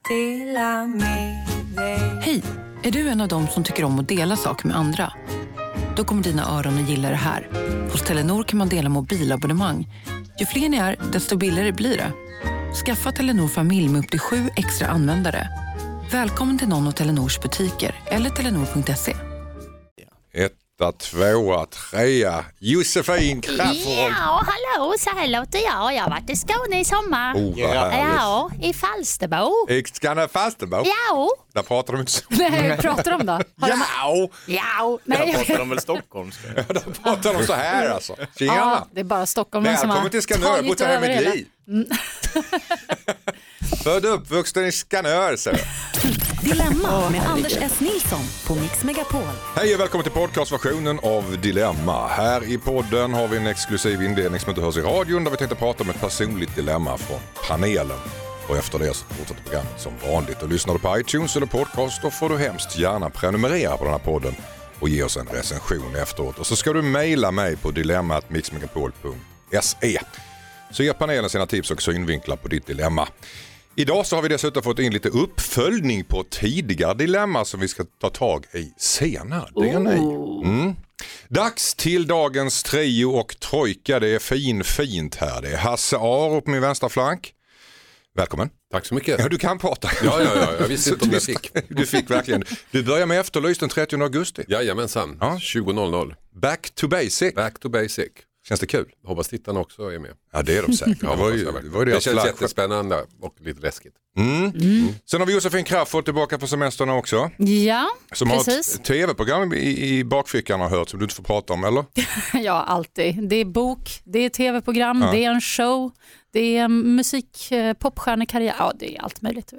Hej, är du en av dem som tycker om att dela saker med andra? Då kommer dina öron att gilla det här. Hos Telenor kan man dela mobilabonnemang. Ju fler ni är, desto billigare blir det. Skaffa Telenor familj med upp till 7 extra användare. Välkommen till någon av Telenors butiker eller telenor.se. 1, 2, 3. Josefin Crafoord. Ja, hallå, så här låter jag. Jag har varit i Skåne i sommar. Ja, i Falsterbo. I Skåne Falsterbo? Ja. Där pratar de inte så. Nej, pratar de då? Ja. Nej. Där pratar de väl stockholmska? Ja, där pratar de så här alltså. Tjena. Ja, det är bara Stockholm som har välkommen till Skanör, jag har bott här hela mitt liv. Född och uppvuxen i Skanör, så. Dilemma med Anders S. Nilsson på Mix Megapol. Hej och välkommen till podcastversionen av Dilemma. Här i podden har vi en exklusiv inledning som inte hörs i radion där vi tänkte prata om ett personligt dilemma från panelen. Och efter det så fortsätter programmet som vanligt. Och lyssnar du på iTunes eller podcast då får du hemskt gärna prenumerera på den här podden och ge oss en recension efteråt. Och så ska du mejla mig på dilemma@mixmegapol.se. Så ger panelen sina tips och synvinklar på ditt dilemma. Idag så har vi dessutom fått in lite uppföljning på tidigare dilemma som vi ska ta tag i senare. Det är ni. Dags till dagens trio och trojka. Det är fint här. Det är Hasse Aro på min vänstra flank. Välkommen. Tack så mycket. Ja, du kan prata. Ja, jag visste inte om jag fick. Du fick verkligen. Du börjar med Efterlys den 30 augusti. Jajamensan, 20.00. Back to basic. Back to basic. Känns det kul? Hoppas tittarna också är med. Ja, det är de säkert. Det känns jättespännande och lite läskigt. Sen har vi Josefin Crafoord tillbaka på semesterna också. Ja, som precis. Har ett tv-program i bakfickan har hört som du inte får prata om, eller? Ja, alltid. Det är bok, det är tv-program, det är en show, det är musik, popstjärnekarriär. Ja, det är allt möjligt.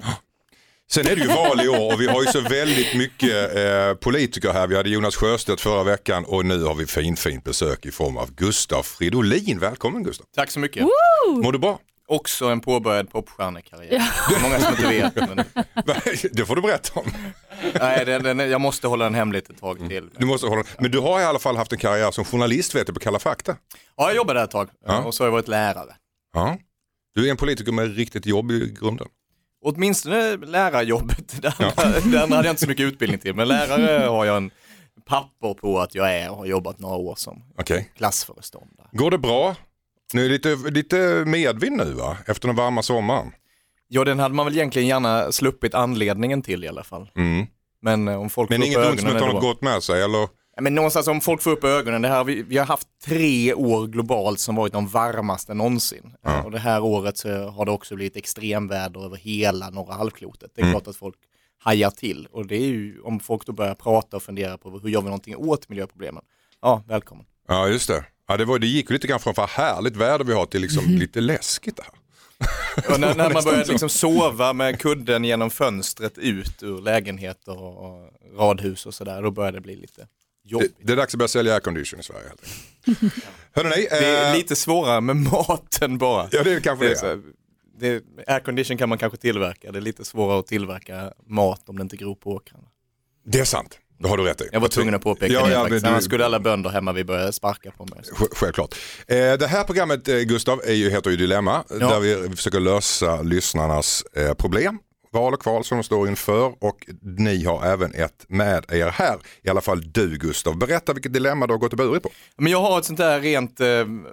Sen är det ju val i år och vi har ju så väldigt mycket politiker här. Vi hade Jonas Sjöstedt förra veckan och nu har vi fint besök i form av Gustav Fridolin. Välkommen Gustav. Tack så mycket. Mår du bra? Också en påbörjad popstjärnekarriär. Ja. Det är många som inte vet. Men... Det får du berätta om. Nej, jag måste hålla den hemligt ett tag till. Du måste hålla, men du har i alla fall haft en karriär som journalist, vet du, på Kalla Fakta. Ja, jag jobbade ett tag och så har jag varit lärare. Ja. Du är en politiker med riktigt jobb i grunden. Åtminstone lärarjobbet, den hade jag inte så mycket utbildning till. Men lärare har jag en papper på att jag är och har jobbat några år som klassföreståndare. Går det bra? Nu är det lite medvind nu va? Efter den varma sommaren. Ja, den hade man väl egentligen gärna sluppit anledningen till i alla fall. Men om folk får upp inget ont som ögonen... inte har något gott med sig, eller? Men någonstans om folk får upp ögonen, det här, vi har haft 3 år globalt som varit de varmaste någonsin. Och det här året så har det också blivit extremväder över hela norra halvklotet. Det är klart att folk hajar till. Och det är ju om folk då börjar prata och fundera på hur gör vi någonting åt miljöproblemen. Ja, välkommen. Ja, just det. Ja, det gick ju lite grann från för härligt väder vi har till liksom lite läskigt det här. Och när man börjar liksom sova med kudden genom fönstret ut ur lägenheter och radhus och sådär, då börjar det bli lite... Det är dags att börja sälja aircondition i Sverige helt enkelt. Hörrni, det är lite svårare med maten bara. Ja, det är kanske det. Aircondition kan man kanske tillverka. Det är lite svårare att tillverka mat om det inte gror på åkrarna. Det är sant. Det har du rätt i. Jag var tvungen att påpeka det faktiskt. Annars skulle alla bönder hemma vi börja sparka på mig. Självklart. Det här programmet, Gustav, heter ju Dilemma. Där vi försöker lösa lyssnarnas problem. Val och kval som de står inför och ni har även ett med er här. I alla fall du Gustav. Berätta vilket dilemma du har gått och burit på. Men jag har ett sånt där rent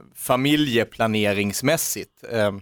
familjeplaneringsmässigt.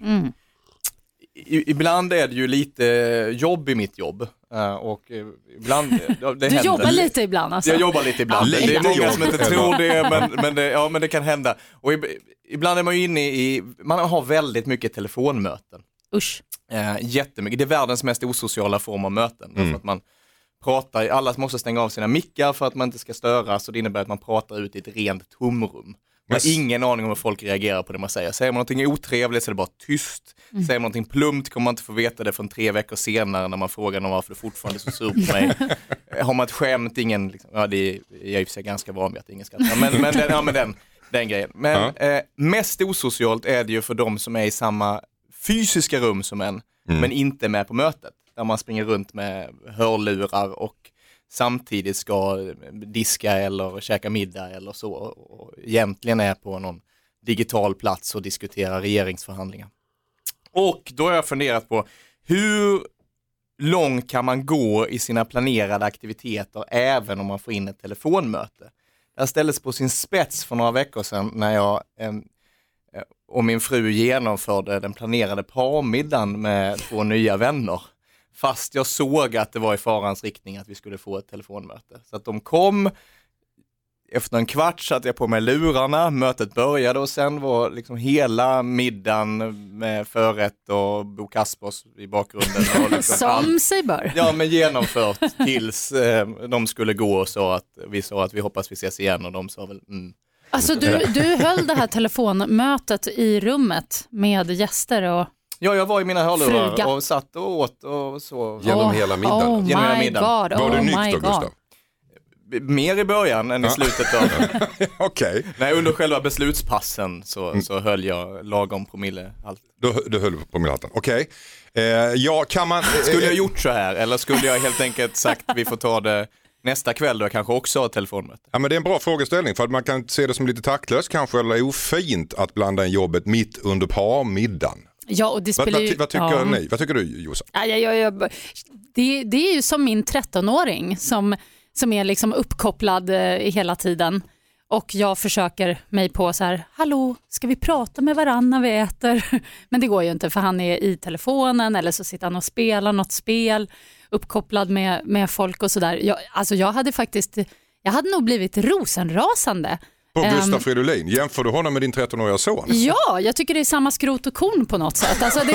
Ibland är det ju lite jobb i mitt jobb. Och ibland, det händer. Jobbar lite ibland alltså? Jag jobbar lite ibland. Det är många som inte tror det, men det kan hända. Och ibland är man ju inne i, man har väldigt mycket telefonmöten. Usch. Jättemycket. Det är världens mest osociala form av möten. Därför att man pratar, alla måste stänga av sina mickar för att man inte ska störas. Och det innebär att man pratar ut i ett rent tomrum. Man har ingen aning om hur folk reagerar på det man säger. Säger man någonting otrevligt så är det bara tyst. Säger man någonting plumpt kommer man inte få veta det förrän 3 veckor senare när man frågar någon varför du fortfarande så sur på mig. Har man ett skämt, ingen, liksom, ja det är jag i och för sig ganska van vid att ingen skrattar. Men den grejen. Men mest osocialt är det ju för de som är i samma fysiska rum som en, men inte med på mötet. Där man springer runt med hörlurar och samtidigt ska diska eller käka middag eller så. Och egentligen är på någon digital plats och diskutera regeringsförhandlingar. Och då har jag funderat på hur långt kan man gå i sina planerade aktiviteter även om man får in ett telefonmöte? Det här ställdes på sin spets för några veckor sedan när jag och min fru genomförde den planerade parmiddagen med 2 nya vänner. Fast jag såg att det var i farans riktning att vi skulle få ett telefonmöte. Så att de kom, efter en kvart satte jag på mig lurarna, mötet började och sen var liksom hela middagen med förrätt och Bo Kaspers i bakgrunden. Och liksom som sig bör. Ja, men genomfört tills de skulle gå och vi sa att vi hoppas vi ses igen och de sa väl Alltså du höll det här telefonmötet i rummet med gäster och... Ja, jag var i mina hörlurar och satt och åt och så. Genom hela middagen? Oh my God. Var du nykter, Gustav? Mer i början än i slutet av Okej. Nej, under själva beslutspassen så höll jag lagom promille allt. Du höll på promillehalten. Okej. Kan man... Skulle jag gjort så här eller skulle jag helt enkelt sagt vi får ta det nästa kväll då jag kanske också har telefonmöte? Ja, men det är en bra frågeställning för att man kan se det som lite taktlöst kanske eller ofint att blanda in jobbet mitt under parmiddagen. Ja, och det spelar ju... Vad tycker ni? Vad tycker du, Jossan? Det är ju som min 13-åring som är liksom uppkopplad hela tiden. Och jag försöker mig på så här, hallå, ska vi prata med varandra när vi äter? Men det går ju inte för han är i telefonen eller så sitter han och spelar något spel uppkopplad med folk och sådär. Jag hade nog blivit rosenrasande. På Gustaf Fridolin, jämför du honom med din 13-åriga son? Ja, jag tycker det är samma skrot och korn på något sätt. Alltså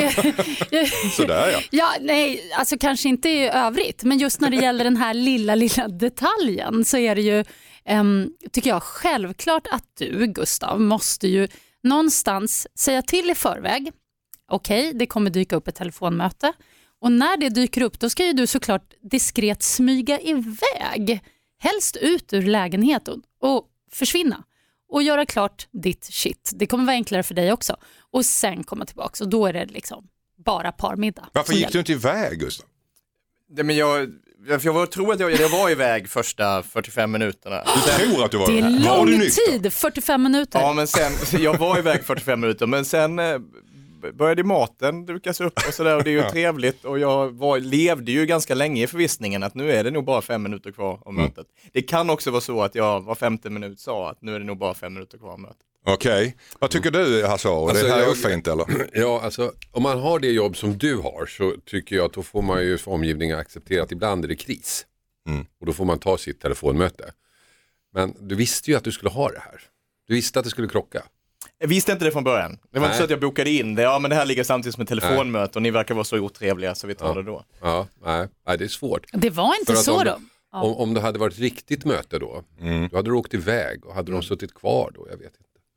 Sådär ja. Ja, nej, alltså kanske inte i övrigt, men just när det gäller den här lilla detaljen så är det ju, tycker jag självklart att du, Gustav, måste ju någonstans säga till i förväg. Okej, det kommer dyka upp ett telefonmöte. Och när det dyker upp, då ska ju du såklart diskret smyga iväg. Helst ut ur lägenheten och försvinna. Och göra klart ditt shit. Det kommer vara enklare för dig också. Och sen komma tillbaka. Och då är det liksom bara parmiddag. Varför gick du inte iväg, Gustav? Men jag tror att jag var iväg första 45 minuterna. Du tror att du var iväg? Det är lång tid, 45 minuter. Ja, men sen, jag var iväg 45 minuter, men sen började maten dukas upp och sådär och det är ju trevligt och jag levde ju ganska länge i förvissningen att nu är det nog bara 5 minuter kvar av mötet. Det kan också vara så att jag var 50 minut sa att nu är det nog bara 5 minuter kvar av mötet. Okej. Vad tycker du, Hasse? Alltså, det här är fint eller? Ja, alltså om man har det jobb som du har så tycker jag att då får man ju för omgivningen acceptera att ibland är det kris. Och då får man ta sitt telefonmöte. Men du visste ju att du skulle ha det här. Du visste att det skulle krocka. Jag visste inte det från början. Det var inte så att jag bokade in det. Ja, men det här ligger samtidigt som ett telefonmöte och ni verkar vara så otrevliga så vi tar det då. Ja, nej, det är svårt. Det var inte så då. Om det hade varit ett riktigt möte då hade du åkt iväg och hade de suttit kvar då, jag vet inte.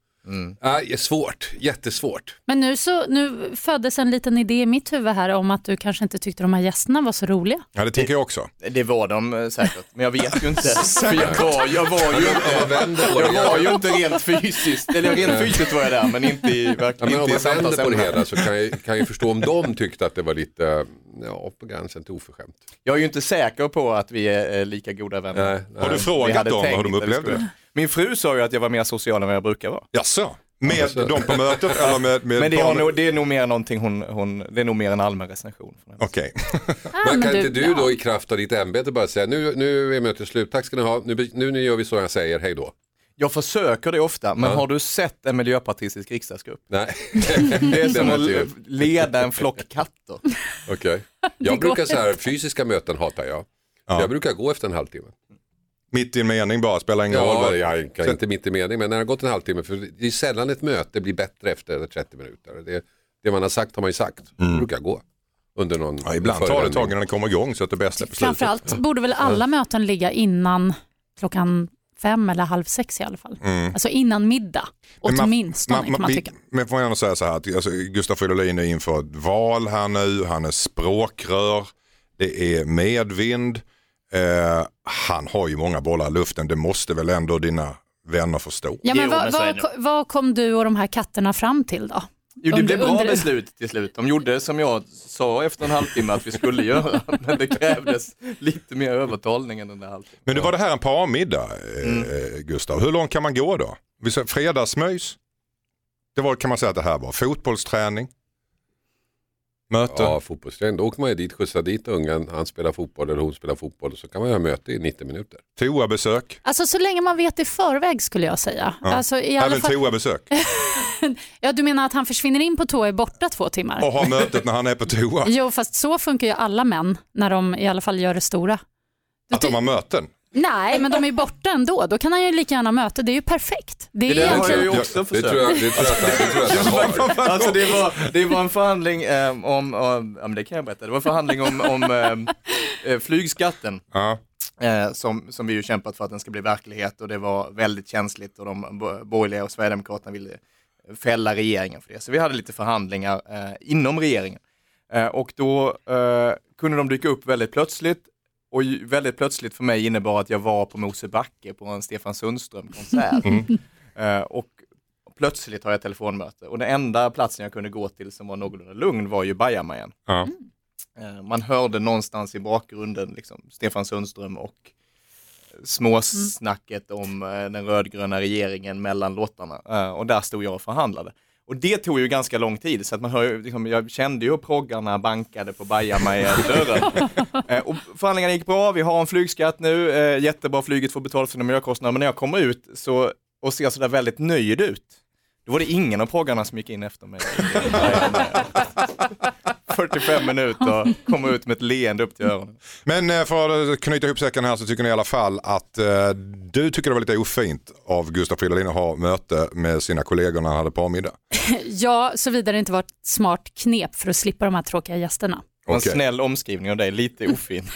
Det är svårt, jättesvårt. Men nu föddes en liten idé i mitt huvud här om att du kanske inte tyckte de här gästerna var så roliga. Ja, det tänker jag också. Det var de säkert, men jag vet ju inte. För jag var ju inte rent fysiskt. Eller rent fysiskt var jag där, men inte i verkligen. Men om man vänder på det hela så kan jag förstå om de tyckte att det var lite på gränsen till oförskämt. Jag är ju inte säker på att vi är lika goda vänner. Nej. Har du frågat dem hur de upplevde det? Min fru sa ju att jag var mer social än vad jag brukar vara. Jaså? Med dem på mötet eller med men det är nog mer någonting det är nog mer en allmän recension. Okej. Men kan inte du då i kraft av ditt ämbete bara säga nu är mötet slut, tack ska ni ha, nu gör vi så jag säger, hej då. Jag försöker det ofta, men har du sett en miljöpartistisk riksdagsgrupp? Nej. Det är som att leda en flock katter. Okej. Jag brukar så här, fysiska möten hatar jag. Jag brukar gå efter en halvtimme. Mitt i en mening bara, spelar ingen roll. Ja, inte mitt i mening, men när det har gått en halvtimme, för det är sällan ett möte blir bättre efter 30 minuter. Det man har sagt har man ju sagt. Det brukar gå. Under någon ibland tar det tag när det kommer igång så att det bästa på slutet. Framförallt borde väl alla möten ligga innan 5:00 eller 5:30 i alla fall. Alltså innan middag, åtminstone kan man tycka. Men får jag ändå säga så här att Gustaf Fridolin är inför ett val här nu, han är språkrör, det är medvind. Han har ju många bollar i luften, det måste väl ändå dina vänner förstå. Ja, men vad kom du och de här katterna fram till då? Jo, det blev bra beslut till slut. De gjorde som jag sa efter en halvtimme att vi skulle göra, men det krävdes lite mer övertalning än den där halvtimmen. Men det var det här en parmiddag, Gustav. Hur långt kan man gå då? Vi säger fredagsmys. Det var, kan man säga att det här var fotbollsträning? Möten? Ja, fotbollsträning. Då åker man ju dit, skjutsar dit ungen, han spelar fotboll eller hon spelar fotboll och så kan man ha möte i 90 minuter. Toabesök? Alltså så länge man vet i förväg skulle jag säga. Ja. Alltså, i alla Även fall... toabesök? Ja, du menar att han försvinner in på toa och är borta 2 timmar? Och har mötet när han är på toa? Jo, fast så funkar ju alla män när de i alla fall gör det stora. Att de har möten? Nej, men de är borta ändå. Då kan han ju lika gärna möta. Det är ju perfekt. Det är har jag egentligen... ju också Det tror jag att Alltså det var en förhandling det kan jag berätta. Det var en förhandling om flygskatten. Ja. Som vi ju kämpat för att den ska bli verklighet, och det var väldigt känsligt och de borgerliga och Sverigedemokraterna ville fälla regeringen för det. Så vi hade lite förhandlingar inom regeringen. Och då kunde de dyka upp väldigt plötsligt. Och väldigt plötsligt för mig innebar att jag var på Mosebacke på en Stefan Sundström-konsert. Och plötsligt har jag telefonmöte. Och den enda platsen jag kunde gå till som var någorlunda lugn var ju Bajamajan. Ja. Man hörde någonstans i bakgrunden liksom Stefan Sundström och småsnacket om den rödgröna regeringen mellan låtarna. Och där stod jag och förhandlade. Och det tog ju ganska lång tid, så att man hör, liksom, jag kände ju proggarna bankade på Bajamaja-dörren. Och förhandlingarna gick bra, vi har en flygskatt nu, jättebra, flyget får betala sina miljökostnader, men när jag kommer ut och ser sådär väldigt nöjd ut, då var det ingen av proggarna som gick in efter mig. 45 minuter och komma ut med ett leende upp till öronen. Men för att knyta ihop säcken här så tycker ni i alla fall att du tycker det var lite ofint av Gustav Fridolin att ha möte med sina kollegor när han hade parmiddag. Ja, såvida det inte var ett smart knep för att slippa de här tråkiga gästerna. En snäll omskrivning av dig, lite ofint.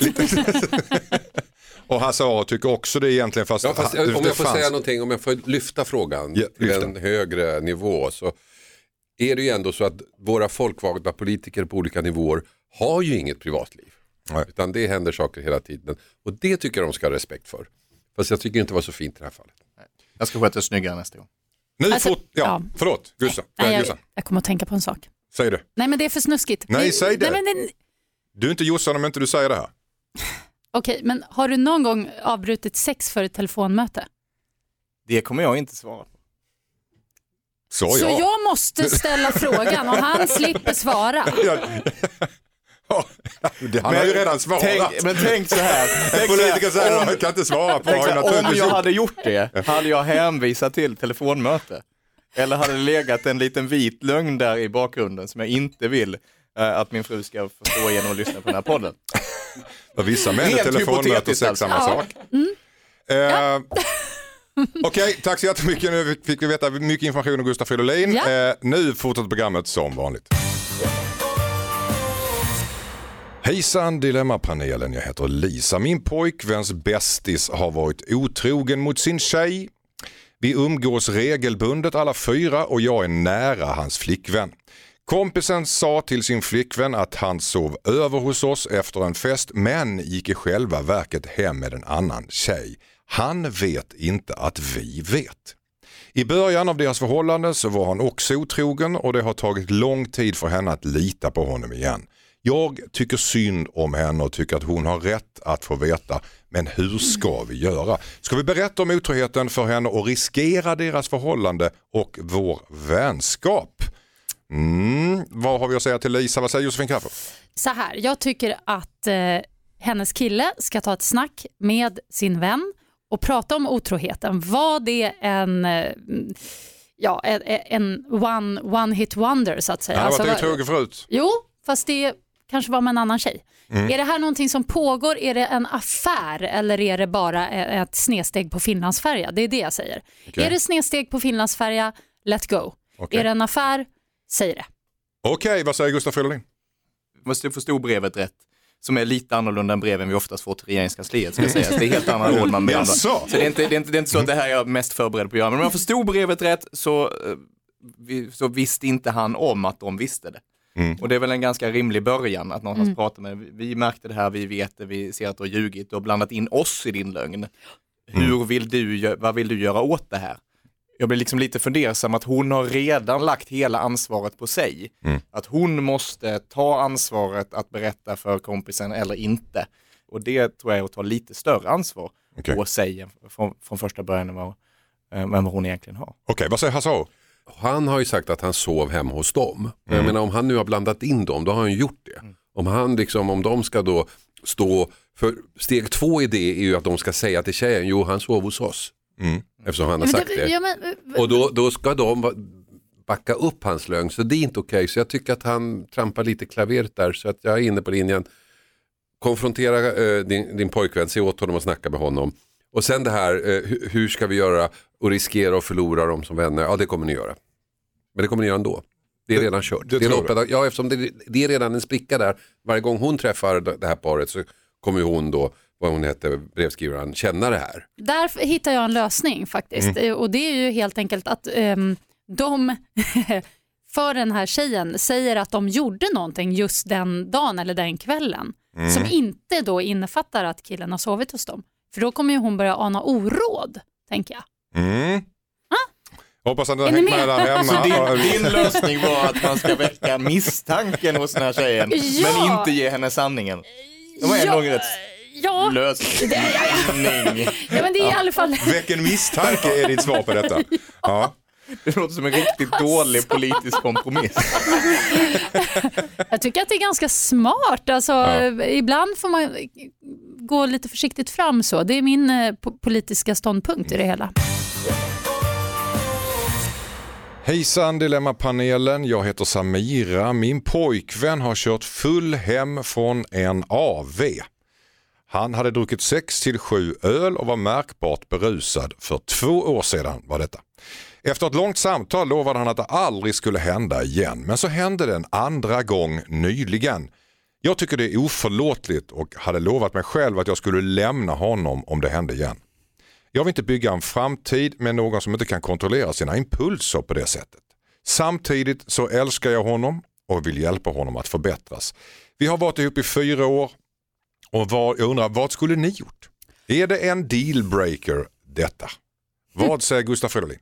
Och Hasse tycker också det egentligen, fast om jag får säga någonting, om jag får lyfta frågan till en högre nivå, så är det ju ändå så att våra folkvalda politiker på olika nivåer har ju inget privatliv. Nej. Utan det händer saker hela tiden. Och det tycker jag de ska ha respekt för. Fast jag tycker inte det var så fint i det här fallet. Jag ska sköta snyggare nästa gång. Förlåt, Gustav. Jag kommer att tänka på en sak. Säg det. Nej, men det är för snuskigt. Nej, säg det. Nej, men Du är inte Jossan om inte du säger det här. Okej, men har du någon gång avbrutit sex för ett telefonmöte? Det kommer jag inte svara på. Så jag måste ställa frågan och han slipper svara. Han har ju redan svarat. Men tänk så här. Politiker säger att man kan inte svara på. Om jag hade gjort det, hade jag hänvisat till telefonmöte. Eller hade det legat en liten vit lögn där i bakgrunden som jag inte vill att min fru ska förstå genom att lyssna på den här podden. Vissa män är telefonmöte och sex samma sak. Okej, tack så jättemycket. Nu fick vi veta mycket information om Gustav Fridolin. Ja. Nu fortsätter programmet som vanligt. Hejsan Dilemmapanelen, jag heter Lisa. Min pojkväns bästis har varit otrogen mot sin tjej. Vi umgås regelbundet alla 4 och jag är nära hans flickvän. Kompisen sa till sin flickvän att han sov över hos oss efter en fest, men gick i själva verket hem med en annan tjej. Han vet inte att vi vet. I början av deras förhållande så var han också otrogen och det har tagit lång tid för henne att lita på honom igen. Jag tycker synd om henne och tycker att hon har rätt att få veta, men hur ska vi göra? Ska vi berätta om otroheten för henne och riskera deras förhållande och vår vänskap? Vad har vi att säga till Lisa? Vad säger Josefin Crafoord? Så här, jag tycker att hennes kille ska ta ett snack med sin vän och prata om otroheten. Var det en one hit wonder så att säga? Han har varit otrogen förut. Jo, fast det kanske var med en annan tjej. Är det här någonting som pågår? Är det en affär eller är det bara ett snedsteg på Finlandsfärja? Det är det jag säger. Okay. Är det snedsteg på Finlandsfärja? Let go. Okay. Är det en affär? Säg det. Okej, vad säger Gustav Fridolin? Måste förstå brevet rätt. Som är lite annorlunda än breven vi oftast får till regeringskansliet, ska sägas. Det är helt andra ord man menar. Så det är inte så att det här är jag mest förberedd på att göra. Men om jag förstod brevet rätt så visste inte han om att de visste det. Och det är väl en ganska rimlig början att någonstans prata med. Vi märkte det här, vi vet det, vi ser att du har ljugit och blandat in oss i din lögn. Vad vill du göra åt det här? Jag blir liksom lite fundersam att hon har redan lagt hela ansvaret på sig. Att hon måste ta ansvaret att berätta för kompisen eller inte. Och det tror jag är att ta lite större ansvar på sig från första början än vad hon egentligen har. Okej, vad säger Hasse? han har ju sagt att han sov hem hos dem. Jag menar om han nu har blandat in dem, då har han gjort det. Om de ska då stå, för steg 2 i det är ju att de ska säga till tjejen, jo han sov hos oss. Eftersom han har sagt det. Och då ska de backa upp hans lögn, så det är inte okej. Så jag tycker att han trampar lite klaveret där, så att jag är inne på linjen. Konfrontera din pojkvän, se åt honom och snacka med honom. Och sen det här, hur ska vi göra och riskera och förlora dem som vänner? Ja, det kommer ni göra. Men det kommer ni göra ändå. Det är redan kört. Eftersom det är redan en spricka där. Varje gång hon träffar det här paret så kommer hon då, vad hon heter, brevskrivaren, känna det här. Där hittar jag en lösning faktiskt. Och det är ju helt enkelt att de för den här tjejen säger att de gjorde någonting just den dagen eller den kvällen. Som inte då innefattar att killen har sovit hos dem. För då kommer ju hon börja ana oråd, tänker jag. Hoppas att den hänger med där hemma. Så din lösning var att man ska väcka misstanken hos den här tjejen, men inte ge henne sanningen. Det var ändå rätt lösning. Ja, men det är i alla fall... Vilken misstanke är ditt svar på detta? Ja. Det låter som en riktigt dålig politisk kompromiss. Jag tycker att det är ganska smart. Alltså, ibland får man gå lite försiktigt fram så. Det är min politiska ståndpunkt i det hela. Hejsan Dilemmapanelen, jag heter Samira. Min pojkvän har kört full hem från en AV. Han hade druckit 6-7 öl och var märkbart berusad för 2 år sedan var detta. Efter ett långt samtal lovade han att det aldrig skulle hända igen, men så hände det en andra gång nyligen. Jag tycker det är oförlåtligt och hade lovat mig själv att jag skulle lämna honom om det hände igen. Jag vill inte bygga en framtid med någon som inte kan kontrollera sina impulser på det sättet. Samtidigt så älskar jag honom och vill hjälpa honom att förbättras. Vi har varit ihop i 4 år och jag undrar, vad skulle ni gjort? Är det en dealbreaker detta? Vad säger Gustaf Fridolin?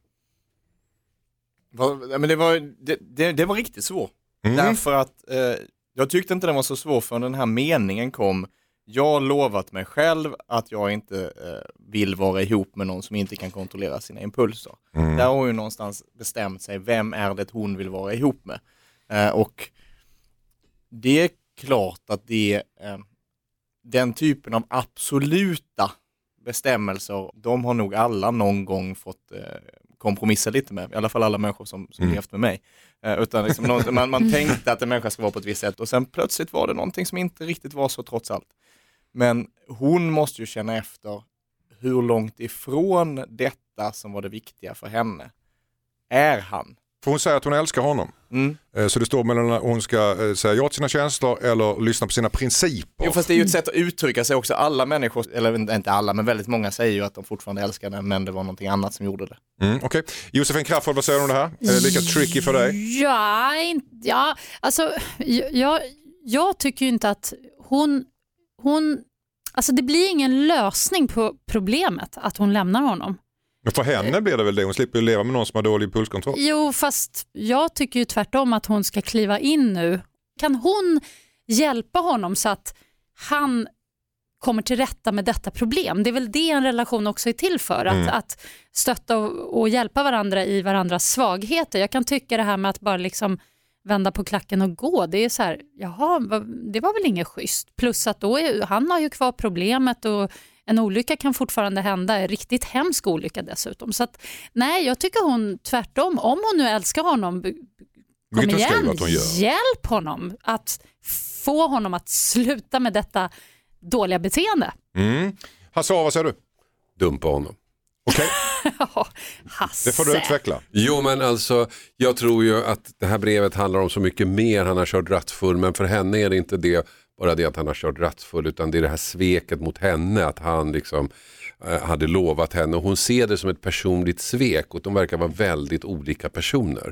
Men det var riktigt svårt. Därför att jag tyckte inte den var så svår förrän den här meningen kom. Jag har lovat mig själv att jag inte vill vara ihop med någon som inte kan kontrollera sina impulser. Där har hon ju någonstans bestämt sig, vem är det hon vill vara ihop med. Och det är klart att det den typen av absoluta bestämmelser, de har nog alla någon gång fått kompromissa lite med. I alla fall alla människor som levt med mig. Utan liksom man tänkte att en människa ska vara på ett visst sätt och sen plötsligt var det någonting som inte riktigt var så trots allt. Men hon måste ju känna efter hur långt ifrån detta som var det viktiga för henne är han. För hon säger att hon älskar honom. Så det står mellan att hon ska säga ja till sina känslor eller lyssna på sina principer. Jo, fast det är ju ett sätt att uttrycka sig också. Alla människor, eller inte alla, men väldigt många säger ju att de fortfarande älskar den, men det var någonting annat som gjorde det. Okej. Josefin Crafoord, vad säger du om det här? Är det lika tricky för dig? Ja, alltså jag tycker ju inte att hon alltså det blir ingen lösning på problemet att hon lämnar honom. Men för henne blir det väl det, hon slipper ju leva med någon som har dålig impulskontroll. Jo, fast jag tycker ju tvärtom att hon ska kliva in nu. Kan hon hjälpa honom så att han kommer till rätta med detta problem? Det är väl det en relation också är till för, att stötta och hjälpa varandra i varandras svagheter. Jag kan tycka det här med att bara liksom vända på klacken och gå, det är så här, jaha, det var väl inget schysst. Plus att då han har ju kvar problemet och en olycka kan fortfarande hända, en riktigt hemsk olycka dessutom. Så att, nej, jag tycker hon tvärtom, om hon nu älskar honom, kom igen, hjälp honom att få honom att sluta med detta dåliga beteende. Hasse, vad säger du? Dumpa honom. Okej. Hasse. Det får du utveckla. Jo, men alltså, jag tror ju att det här brevet handlar om så mycket mer. Han har kört rattfull, men för henne är det inte det, bara det att han har kört rattfull, utan det är det här sveket mot henne, att han liksom hade lovat henne, och hon ser det som ett personligt svek, och de verkar vara väldigt olika personer.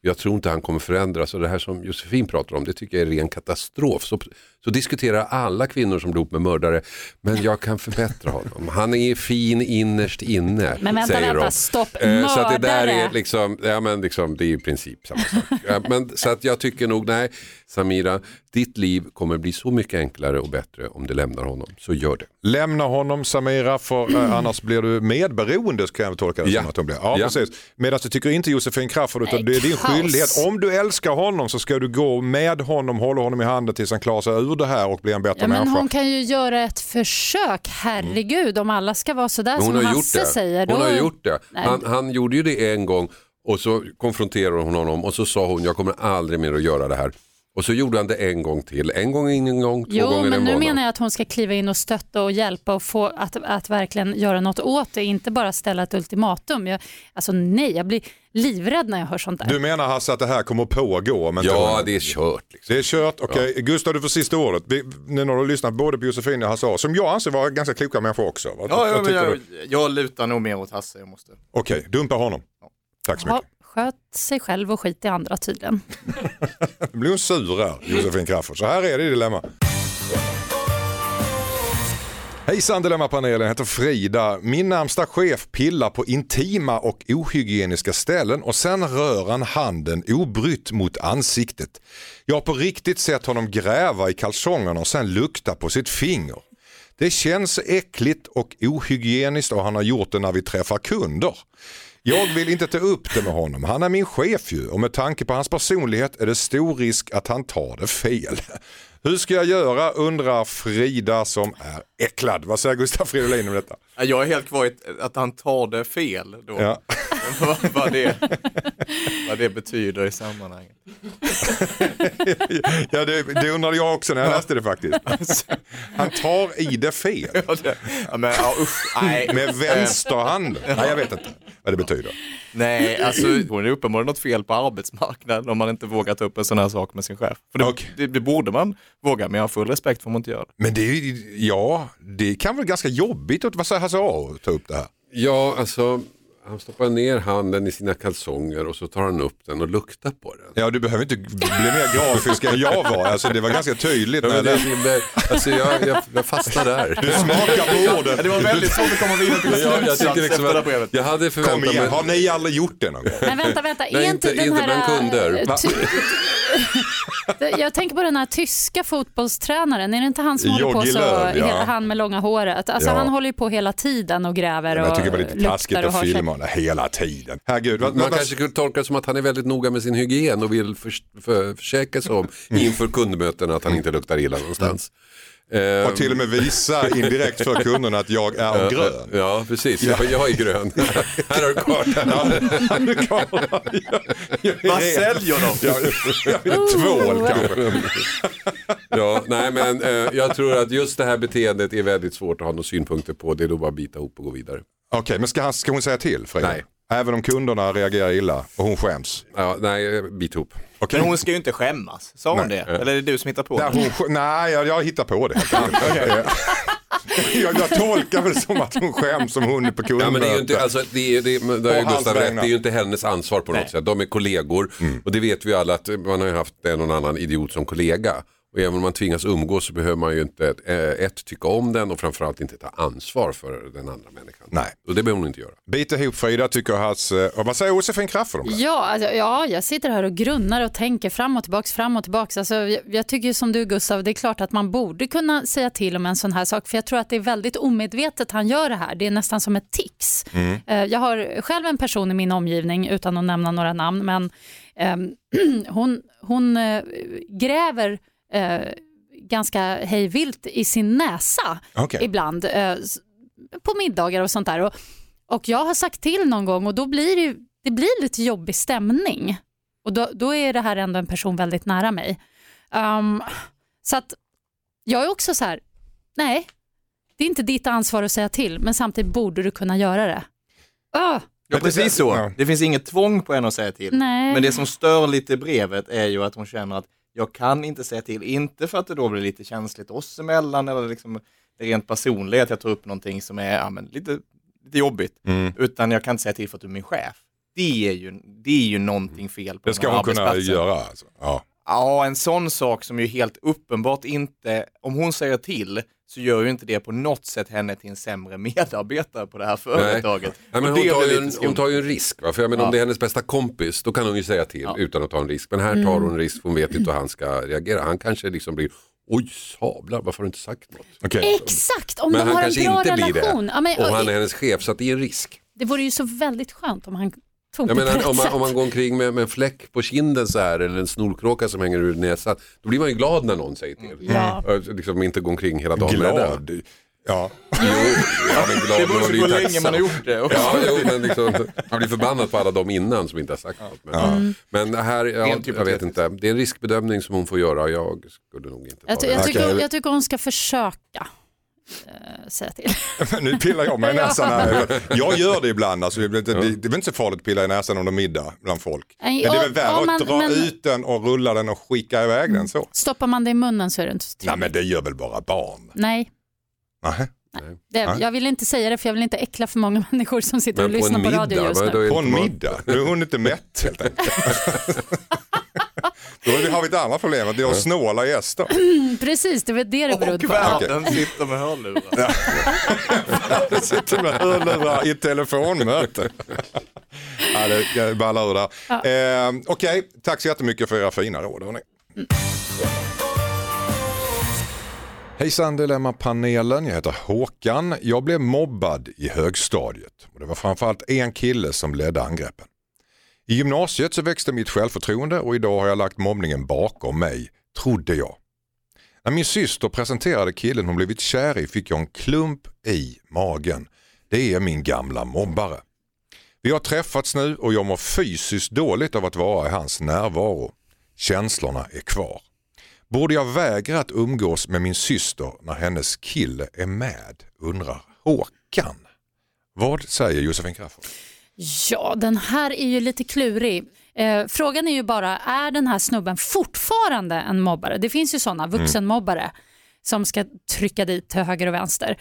Jag tror inte han kommer förändras. Och det här som Josefin pratar om, det tycker jag är ren katastrof. Så diskuterar alla kvinnor som blir ihop med mördare. Men jag kan förbättra honom. Han är fin innerst inne, men säger vänta, de. stopp, mördare. Så att det där är liksom, det är i princip samma sak. Men så att jag tycker nog, nej, Samira, ditt liv kommer bli så mycket enklare och bättre om du lämnar honom. Så gör det. Lämna honom, Samira, för annars blir du medberoende, kan jag tolka det som att hon blir. Ja, precis. Medan du tycker inte Josefin Crafoord, utan det är din skyldighet. Om du älskar honom så ska du gå med honom, hålla honom i handen tills han klarar sig ur det här och bli en bättre människa. Men hon kan ju göra ett försök, herregud, om alla ska vara sådär som Hasse säger. Hon har gjort det. Han gjorde ju det en gång och så konfronterade hon honom och så sa hon, jag kommer aldrig mer att göra det här. Och så gjorde han det en gång till. En gång, ingen gång, två gånger en månad. Jo, men nu menar jag att hon ska kliva in och stötta och hjälpa och få att verkligen göra något åt det. Inte bara ställa ett ultimatum. Jag blir livrädd när jag hör sånt där. Du menar Hasse att det här kommer pågå? Men ja, det är kört. Liksom. Det är kört, okej. Ja. Gustav, du får sista ordet. Nu när du lyssnat både på Josefin och Hasse, som jag anser var ganska kloka människor också. Jag lutar nog mer åt Hasse. Okej, dumpa honom. Ja. Tack så mycket. Sköt sig själv och skit i andra tydligen. Det blir en sur här, Josefin Crafoord. Så här är det i Dilemma. Hejsan Dilemma-panelen, heter Frida. Min närmsta chef pillar på intima och ohygieniska ställen och sen rör han handen obrytt mot ansiktet. Jag har på riktigt sett honom gräva i kalsongerna och sen lukta på sitt finger. Det känns äckligt och ohygieniskt och han har gjort det när vi träffar kunder. Jag vill inte ta upp det med honom. Han är min chef ju och med tanke på hans personlighet är det stor risk att han tar det fel. Hur ska jag göra, undrar Frida som är äcklad. Vad säger Gustav Fridolin om detta? Jag är helt kvar i att han tar det fel då. Ja. vad det betyder i sammanhanget. Ja, det undrade jag också när jag läste det faktiskt. Han tar i det fel. Med vänsterhanden. Nej, jag vet inte vad det betyder. Nej, alltså det är uppenbarligen något fel på arbetsmarknaden om man inte vågar ta upp en sån här sak med sin chef. För det borde man våga, men jag har full respekt för att man inte gör det. Men det kan vara ganska jobbigt att ta upp det här. Ja, alltså han stoppar ner handen i sina kalsonger och så tar han upp den och luktar på den. Ja, du behöver inte bli mer grafisk än jag var. Alltså, det var ganska tydligt. Alltså, jag fastnade där. Du smakar på ordet. Det var väldigt svårt att komma vidare till slutsats efter det här brevet. Jag hade förväntat mig... Har ni aldrig gjort det någon gång? Men vänta. Nej, inte bland kunder. Jag tänker på den här tyska fotbollstränaren. Är det inte han som håller på så? Han med långa håret. Alltså, han håller ju på hela tiden och gräver och luktar. Jag tycker det var lite taskigt att filma hela tiden. Herregud, man kanske kunde tolka som att han är väldigt noga med sin hygien och vill försäkra sig om inför kundmöten att han inte luktar illa någonstans. Och till och med visa indirekt för kunderna att jag är grön. Ja, precis. Jag är grön. Här har du kartan. Vad säljer de? Tvål kanske. Ja, nej, men jag tror att just det här beteendet är väldigt svårt att ha några synpunkter på. Det är då bara bita ihop och gå vidare. Okej, men ska hon säga till, Frida? Nej. Även om kunderna reagerar illa och hon skäms? Ja, nej, bit ihop. Okay. Men hon ska ju inte skämmas, sa hon det? Eller är det du som hittar på det? Nej, jag hittar på det. Jag tolkar väl som att hon skäms som hon är på kundmöte. Ja, men det är ju inte, alltså, det är Gustav rätt, det är ju inte hennes ansvar på något sätt. De är kollegor och det vet vi alla att man har ju haft en och annan idiot som kollega. Och även om man tvingas umgås så behöver man ju inte tycka om den och framförallt inte ta ansvar för den andra människan. Nej. Och det behöver hon inte göra. Bita ihop, Frida, tycker jag. Och vad säger Josefin Crafoord om det? Ja, jag sitter här och grunnar och tänker fram och tillbaks. Alltså, jag tycker som du, Gustav, det är klart att man borde kunna säga till om en sån här sak. För jag tror att det är väldigt omedvetet han gör det här. Det är nästan som ett tics. Jag har själv en person i min omgivning, utan att nämna några namn, men hon gräver ganska hejvilt i sin näsa ibland på middagar och sånt där och jag har sagt till någon gång och då blir det blir lite jobbig stämning och då är det här ändå en person väldigt nära mig, så att jag är också så här, nej, det är inte ditt ansvar att säga till, men samtidigt borde du kunna göra det. Ja, precis så. Det finns inget tvång på henne att säga till. Nej. Men det som stör lite i brevet är ju att hon känner att jag kan inte säga till, inte för att det då blir lite känsligt oss emellan eller liksom det är rent personligt att jag tar upp någonting som är lite jobbigt, utan jag kan inte säga till för att du är min chef. det är ju någonting fel på Det ska den här hon kunna arbetsplatsen. göra. Alltså. Ja, en sån sak som ju helt uppenbart inte, om hon säger till så gör ju inte det på något sätt henne till en sämre medarbetare på det här företaget. Nej, men hon tar ju en risk. Va? För jag menar, om det är hennes bästa kompis, då kan hon ju säga till utan att ta en risk. Men här tar hon en risk, hon vet inte hur han ska reagera. Han kanske liksom blir, oj sablar, varför har du inte sagt något? Okay. Exakt, om men de har en bra inte relation. Och han är hennes chef, så att det är en risk. Det vore ju så väldigt skönt om han tog Jag det på menar, rätt sätt. om man går omkring med en fläck på kinden så här, eller en snorkråka som hänger ur näsan, då blir man ju glad när någon säger till. Ja. Liksom inte gå omkring hela dagen med det där. Glad? Ja. Jo, men glad, Det beror blir på hur länge tacksam. man har gjort det. Ja, jo, men liksom, man blir förbannad på alla de innan som inte har sagt något. Men här, jag vet inte. Det är en riskbedömning som hon får göra. Jag skulle nog inte ta det. Jag tycker hon ska försöka säga till. Nu pillar jag mig i näsan här. Jag gör det ibland. Alltså, det är väl inte så farligt att pilla i näsan under middag bland folk. Men det är väl värre att dra ut den och rulla den och skicka iväg den så. Stoppar man det i munnen så är det inte så trevligt. Nej, men det gör väl bara barn? Nej. Jag vill inte säga det, för jag vill inte äckla för många människor som sitter och lyssnar på radio just nu. På en middag? Nu är hon inte mätt helt enkelt. Då har vi ett annat problem, det är att snåla gäster. Precis, det var det beror på. Och världen sitter med hörlurar. Det sitter med hörlurar i telefonmöte. Ja, det ballar ur där. Okej, tack så jättemycket för era fina råd. Hejsan Dilemma-panelen, jag heter Håkan. Jag blev mobbad i högstadiet och det var framförallt en kille som ledde angreppen. I gymnasiet så växte mitt självförtroende och idag har jag lagt mobbningen bakom mig, trodde jag. När min syster presenterade killen hon blivit kär i fick jag en klump i magen. Det är min gamla mobbare. Vi har träffats nu och jag mår fysiskt dåligt av att vara i hans närvaro. Känslorna är kvar. Borde jag vägra att umgås med min syster när hennes kille är med, undrar Håkan. Vad säger Josefin Crafoord? Ja, den här är ju lite klurig. Frågan är ju bara, är den här snubben fortfarande en mobbare? Det finns ju sådana vuxenmobbare som ska trycka dit till höger och vänster.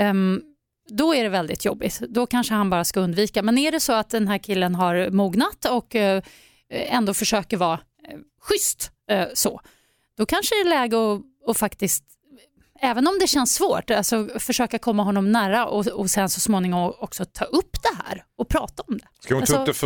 Då är det väldigt jobbigt. Då kanske han bara ska undvika. Men är det så att den här killen har mognat och ändå försöker vara schysst så, då kanske det är läge att faktiskt, även om det känns svårt, alltså försöka komma honom nära och sen så småningom också ta upp det här och prata om det. Ska hon ta upp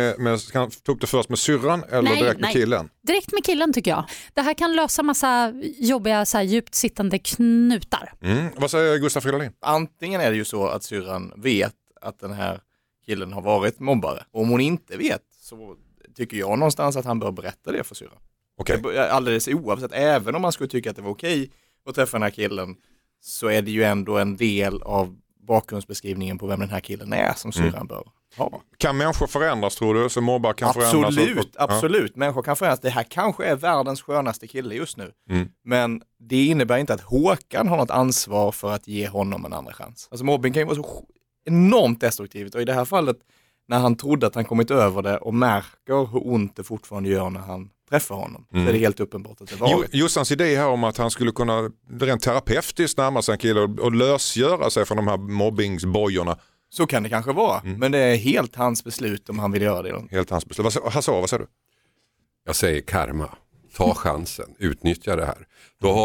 det först med syrran eller direkt med killen? Direkt med killen tycker jag. Det här kan lösa massa jobbiga så här, djupt sittande knutar. Vad säger Gustaf Fridolin? Antingen är det ju så att syrran vet att den här killen har varit mobbare. Och om hon inte vet så tycker jag någonstans att han bör berätta det för syrran. Okay. Alldeles oavsett, även om man skulle tycka att det var okej att träffa den här killen, så är det ju ändå en del av bakgrundsbeskrivningen på vem den här killen är som syrran bör ha. Kan människor förändras, tror du? Så mobbar kan förändras? Absolut. Människor kan förändras. Det här kanske är världens skönaste kille just nu. Men det innebär inte att Håkan har något ansvar för att ge honom en andra chans. Alltså mobbing kan ju vara så enormt destruktivt, och i det här fallet när han trodde att han kommit över det och märker hur ont det fortfarande gör när han träffar honom. Så är det helt uppenbart att det var. Jossans idé här om att han skulle kunna rent terapeutiskt närma sig en kille och lösgöra sig från de här mobbingsbojorna. Så kan det kanske vara, men det är helt hans beslut om han vill göra det. Helt hans beslut. Vad säger du? Jag säger karma. Ta chansen, utnyttja det här.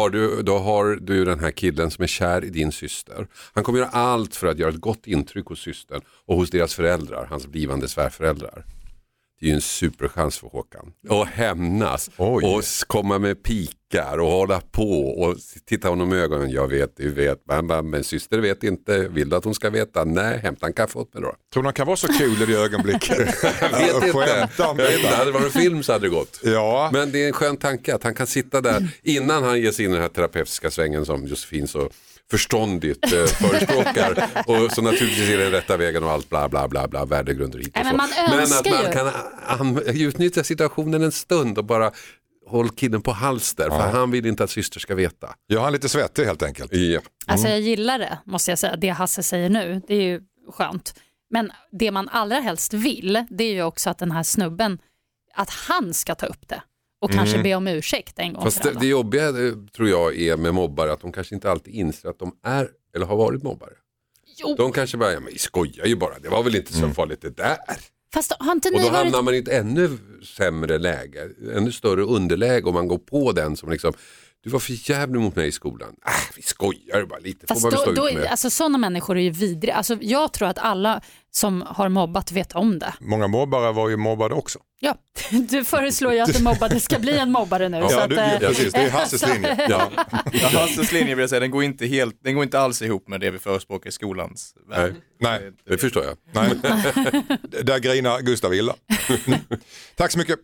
Då har du den här killen som är kär i din syster. Han kommer göra allt för att göra ett gott intryck hos systern och hos deras föräldrar, hans blivande svärföräldrar. Det är ju en superchans för Håkan. Och hämnas och komma med pikar och hålla på och titta honom i ögonen. Jag vet, du vet, men syster vet inte. Vill du att hon ska veta? Nej, hämta en kaffe åt mig då. Tror han kan vara så kul i det ögonblicket? Jag vet inte. Hade det varit film så hade det gått. Ja. Men det är en skön tanke att han kan sitta där innan han ger sig in i den här terapeutiska svängen som Josefin så förståndigt förespråkar, och så naturligtvis är det den rätta vägen och allt bla bla bla bla, värdegrunder hit och så. Men att man kan utnyttja situationen en stund och bara håll killen på hals där, för han vill inte att syster ska veta. Ja, han är lite svettig helt enkelt. Ja. Alltså jag gillar det, måste jag säga. Det Hasse säger nu, det är ju skönt. Men det man allra helst vill, det är ju också att den här snubben, att han ska ta upp det. Och kanske be om ursäkt en gång. Fast det jobbiga tror jag är med mobbare att de kanske inte alltid inser att de är eller har varit mobbare. Jo. De kanske bara, men skojar ju bara, det var väl inte så farligt det där. Fast har inte Och ni då varit... hamnar man i ett ännu sämre läge, ännu större underläge om man går på den som liksom, du var för jävlig mot mig i skolan. Vi skojar bara lite. Fast får man då, stå ut med. alltså, sådana människor är ju vidriga. Alltså, jag tror att alla som har mobbat vet om det. Många mobbare var ju mobbade också. Ja, du föreslår ju att den mobbade ska bli en mobbare nu. Så att, precis. Det är Hasses linje. Ja. Hasses linje vill jag säga, den går inte alls ihop med det vi förespråkar i skolans värld. Nej, det förstår jag. Nej. Där grinar Gustav illa. Tack så mycket.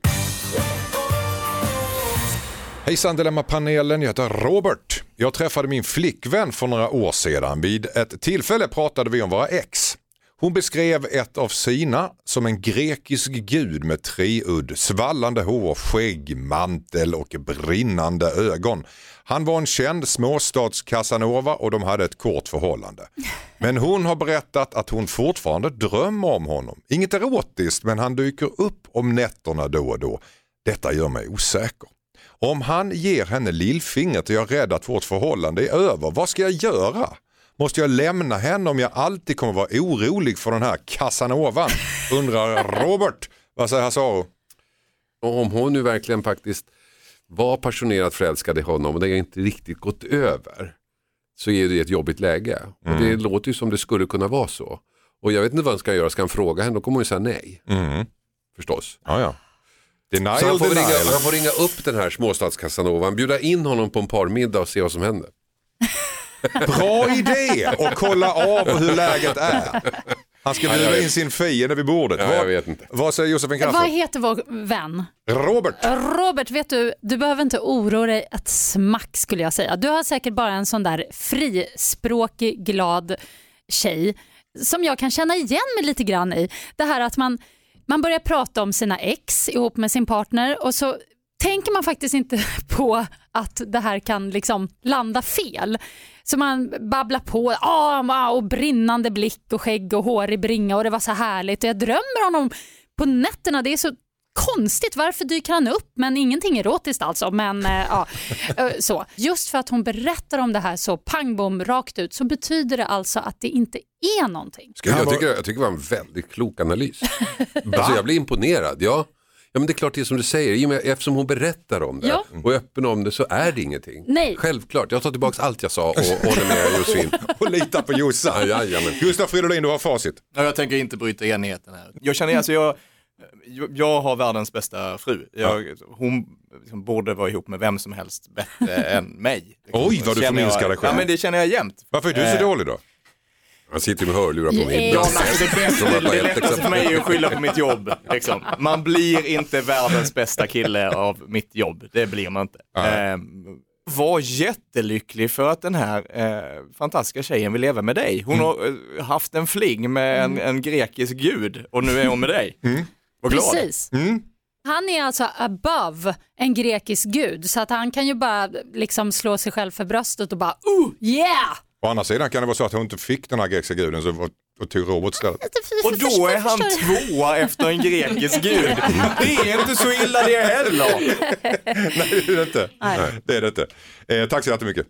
Hejsan Dilemma-panelen, jag heter Robert. Jag träffade min flickvän för några år sedan. Vid ett tillfälle pratade vi om våra ex. Hon beskrev ett av sina som en grekisk gud med treudd, svallande hår, skägg, mantel och brinnande ögon. Han var en känd småstads-Casanova och de hade ett kort förhållande. Men hon har berättat att hon fortfarande drömmer om honom. Inget erotiskt, men han dyker upp om nätterna då och då. Detta gör mig osäker. Om han ger henne lillfingret är jag rädd att vårt förhållande är över. Vad ska jag göra? Måste jag lämna henne om jag alltid kommer vara orolig för den här Casanovan? Undrar Robert. Vad säger Hasaro? Om hon nu verkligen faktiskt var passionerat förälskad i honom och det har inte riktigt gått över, så är det ett jobbigt läge. Och det låter ju som det skulle kunna vara så. Och jag vet inte vad han ska göra. Ska han fråga henne? Då kommer hon ju säga nej. Förstås. Ja. Denial, så han denial. får ringa upp den här småstads-Casanovan, bjuda in honom på en parmiddag och se vad som händer. Bra idé! Och kolla av hur läget är. Han ska bjuda in sin fiende vid bordet. Ja, jag vet inte. Vad säger Josefin Crafoord? Vad heter vår vän? Robert. Robert, vet du behöver inte oroa dig ett smack skulle jag säga. Du har säkert bara en sån där frispråkig, glad tjej som jag kan känna igen mig lite grann i. Det här att man börjar prata om sina ex ihop med sin partner och så tänker man faktiskt inte på att det här kan liksom landa fel. Så man babblar på och brinnande blick och skägg och hår i bringa och det var så härligt och jag drömmer honom på nätterna. Det är så konstigt, varför dyker han upp? Men ingenting erotiskt alltså. Men så. Just för att hon berättar om det här så pang bom rakt ut så betyder det alltså att det inte är någonting. Jag tycker det var en väldigt klok analys. Alltså jag blir imponerad, ja. Ja men det är klart det är som du säger, eftersom hon berättar om det och är öppen om det så är det ingenting. Nej. Självklart, jag tar tillbaka allt jag sa och håller med Josefin. Och litar på Jossan. Ja. Gustav Fridolin, du har facit. Ja, jag tänker inte bryta enigheten här. Jag känner alltså jag har världens bästa fru. Hon liksom borde vara ihop med vem som helst bättre än mig. Oj, vad du förminskar dig själv. Ja men det känner jag jämt. Varför är du så dålig då? Han sitter med hörlurar på mig. Ja, det lättaste för mig är att skylla på mitt jobb. Liksom. Man blir inte världens bästa kille av mitt jobb. Det blir man inte. Var jättelycklig för att den här fantastiska tjejen vill leva med dig. Hon har haft en fling med en grekisk gud och nu är hon med dig. Var glad. Precis. Han är alltså above en grekisk gud så att han kan ju bara liksom slå sig själv för bröstet och bara yeah! Å andra sidan kan det vara så att hon inte fick den här grekiska guden och tog Robert istället. Och då är han tvåa efter en grekisk gud. Det är inte så illa det heller. Nej, det är det inte. Nej. Det är det inte. Tack så jättemycket.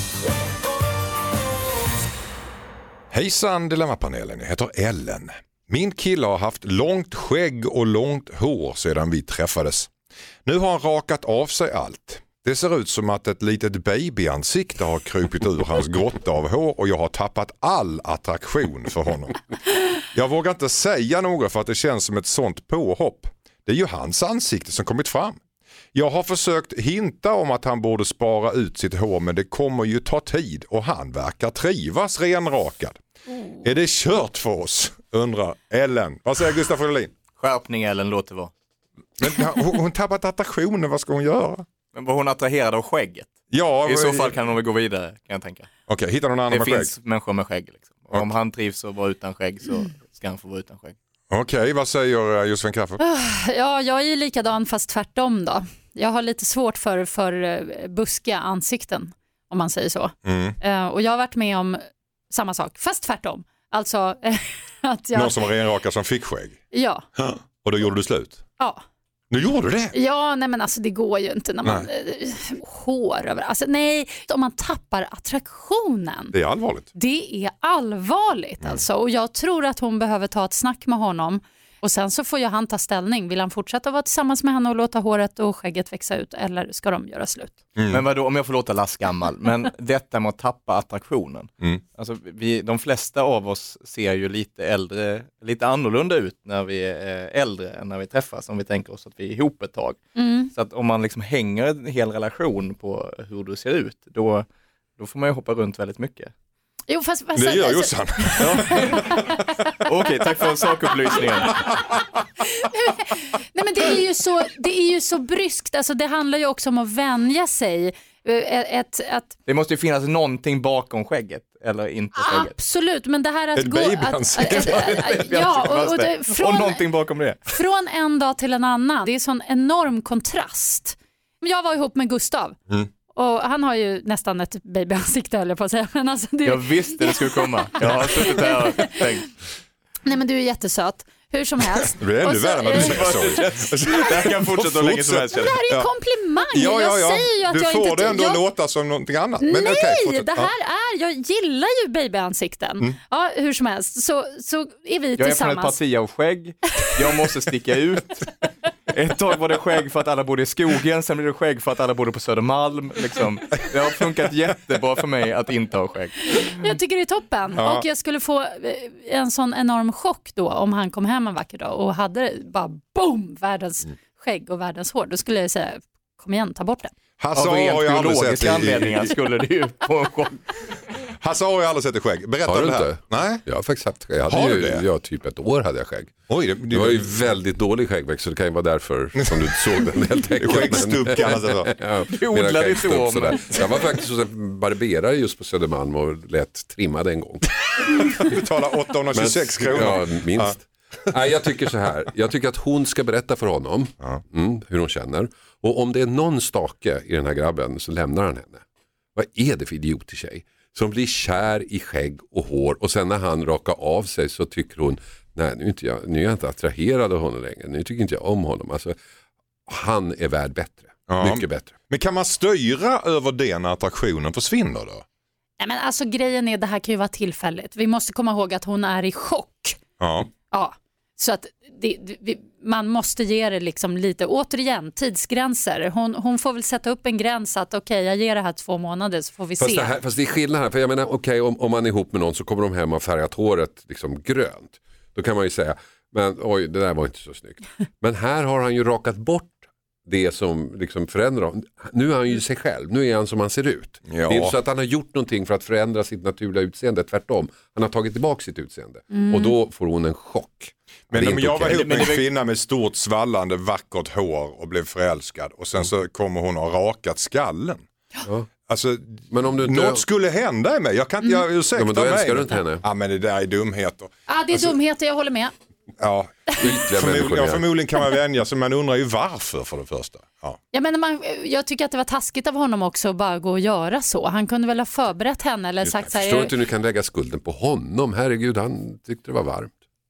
Hejsan Dilemmapanelen, jag heter Ellen. Min kille har haft långt skägg och långt hår sedan vi träffades. Nu har han rakat av sig allt. Det ser ut som att ett litet babyansikte har krupit ur hans grotta av hår och jag har tappat all attraktion för honom. Jag vågar inte säga något för att det känns som ett sånt påhopp. Det är ju hans ansikte som kommit fram. Jag har försökt hinta om att han borde spara ut sitt hår men det kommer ju ta tid och han verkar trivas renrakad. Är det kört för oss? Undrar Ellen. Vad säger Gustav Fridolin? Skärpning Ellen, låt det vara. Men hon tappat attraktionen, vad ska hon göra? Men var hon attraherad av skägget? Ja, i så fall kan hon väl gå vidare, kan jag tänka. Okej, hitta någon annan med skägg. Det finns människor med skägg. Liksom. Och om han trivs att vara utan skägg så ska han få vara utan skägg. Okej, vad säger Josefin Crafoord? Ja, jag är ju likadan fast tvärtom då. Jag har lite svårt för buskiga ansikten, om man säger så. Och jag har varit med om samma sak, fast tvärtom. Alltså att jag... Någon som var renrakad som fick skägg? Ja. Och då gjorde du slut? Ja. Nu gjorde du det? Ja, nej men alltså det går ju inte när man hår över. Alltså nej, om man tappar attraktionen. Det är allvarligt. Det är allvarligt alltså. Och jag tror att hon behöver ta ett snack med honom Och sen så får ju han ta ställning. Vill han fortsätta vara tillsammans med henne och låta håret och skägget växa ut, eller ska de göra slut? Men vadå, om jag får låta lastgammal, men detta med att tappa attraktionen. Alltså de flesta av oss ser ju lite annorlunda ut när vi är äldre än när vi träffas, om vi tänker oss att vi är ihop ett tag. Så att om man liksom hänger en hel relation på hur du ser ut, då får man ju hoppa runt väldigt mycket. Jo, fast Det gör Jossan. Okej, tack för sakupplysningen. Nej, men det är ju så bryskt. Alltså, det handlar ju också om att vänja sig. Det måste ju finnas någonting bakom skägget, eller inte skägget. Absolut, men det här att Ett gå... Och någonting bakom det. Från en dag till en annan. Det är sån enorm kontrast. Jag var ihop med Gustav. Och han har ju nästan ett babyansikte, höll jag på att säga. Men alltså, Jag visste det skulle komma. Jag har suttit där och tänkt. Nej, men du är jättesöt. Hur som helst. Det är ännu värre när du säger så. Det här kan fortsätta länge som helst. Det här är en komplimang. Ja. Jag säger ju att du jag får inte... det ändå låta som någonting annat. Men Nej, fortsätt. det här är... Jag gillar ju babyansikten. Ja, hur som helst. Så är vi Jag är från ett tillsammans. parti av skägg. Jag måste sticka ut. Ett tag var det skägg för att alla bodde i skogen. Sen blev det skägg för att alla bodde på Södermalm. Liksom. Det har funkat jättebra för mig att inte ha skägg. Jag tycker det är toppen. Ja. Och jag skulle få en sån enorm chock då om han kom hem en vacker dag och hade bara boom, världens skägg och världens hår. Då skulle jag säga, kom igen, ta bort det. Hasse Av har rent ju aldrig sett biologiska anledningar skulle det ju få en chock. Hasse har ju aldrig sett i skägg. Berätta Har om du det här. inte? Nej. Jag har faktiskt haft skägg. Har du det? Ja, typ ett år hade jag skägg. Oj, Det var ju väldigt dålig skäggväxt, så det kan ju vara därför som du inte såg den helt enkelt. Skäggstubb kallas det då. Ja, Du odlar mina ditt skäggstubb hår, sådär. Jag var faktiskt hos en barberare just på Södermalm och lät trimma det en gång. Du betalar 826 kronor. Ja, minst. Nej, jag tycker så här. Jag tycker att hon ska berätta för honom hur hon känner. Och om det är någon stake i den här grabben så lämnar han henne. Vad är det för idiot i tjej? Som blir kär i skägg och hår och sen när han rakar av sig så tycker hon, nej nu är jag inte attraherad av honom längre. Nu tycker inte jag om honom. Alltså, han är värd bättre. Mycket bättre. Men kan man styra över det när attraktionen försvinner då? Nej, men alltså grejen är, det här kan ju vara tillfälligt. Vi måste komma ihåg att hon är i chock. Ja. Ja, så att man måste ge det liksom lite, återigen, tidsgränser. Hon får väl sätta upp en gräns att okej, jag ger det här 2 månader så får vi se. Fast det är skillnad här, för jag menar okej, om man är ihop med någon så kommer de hem och färgat håret liksom grönt. Då kan man ju säga, men oj, det där var inte så snyggt. Men här har han ju rakat bort det som liksom förändrar. Nu är han ju sig själv, nu är han som han ser ut. Ja. Det är inte så att han har gjort någonting för att förändra sitt naturliga utseende, tvärtom. Han har tagit tillbaka sitt utseende. Och då får hon en chock. Men om jag var okej. ihop med en kvinna med stort svallande vackert hår och blev förälskad och sen så kommer hon och rakat skallen. Ja. Alltså, Men om du inte... något skulle hända i mig. Jag kan inte, jag ursäkta Ja, men då mig. älskar du inte henne. Ja, men det där är dumheter. Ja, det är dumheter, jag håller med. Ja, Ytliga människor. förmodligen kan man vänja sig, man undrar ju varför för det första. Ja. Ja, men jag tycker att det var taskigt av honom också att bara gå och göra så. Han kunde väl ha förberett henne eller sagt så Jag här. förstår inte hur du kan lägga skulden på honom. Herregud, han tyckte det var varmt.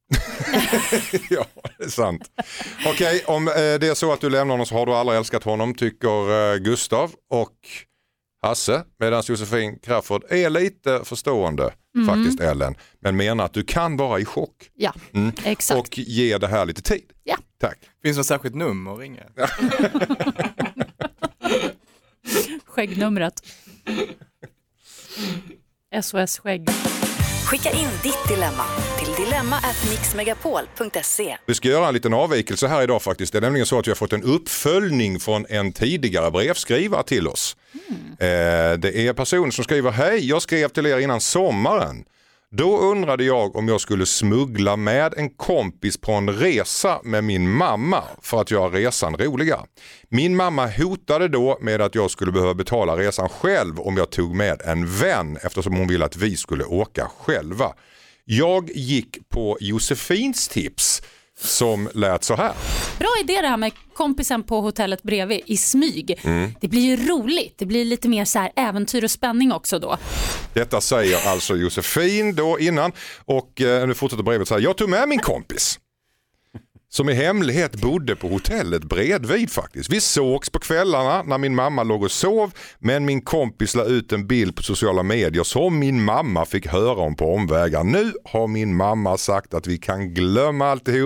Ja, det är sant. Okej, om det är så att du lämnar honom så har du aldrig älskat honom, tycker Gustav och Hasse, medan Josefin Crafoord är lite förstående faktiskt, Ellen, men menar att du kan vara i chock. Ja, exakt. Och ge det här lite tid. Ja. Tack. Finns det något särskilt nummer att ringa? Skäggnumret. SOS skägg. Skicka in ditt dilemma till dilemma@mixmegapol.se. Vi ska göra en liten avvikelse här idag faktiskt. Det är nämligen så att vi har fått en uppföljning från en tidigare brevskrivare till oss. Det är personen som skriver: hej, jag skrev till er innan sommaren. Då undrade jag om jag skulle smuggla med en kompis på en resa med min mamma för att göra resan roligare. Min mamma hotade då med att jag skulle behöva betala resan själv om jag tog med en vän, eftersom hon ville att vi skulle åka själva. Jag gick på Josefins tips som lät så här. Bra idé det här med kompisen på hotellet bredvid i smyg. Det blir ju roligt. Det blir lite mer så här äventyr och spänning också då. Detta säger alltså Josefin då innan, och nu fortsätter brevet så här: jag tog med min kompis som i hemlighet bodde på hotellet bredvid faktiskt. Vi sågs på kvällarna när min mamma låg och sov, men min kompis la ut en bild på sociala medier som min mamma fick höra om på omvägar. Nu har min mamma sagt att vi kan glömma alltihop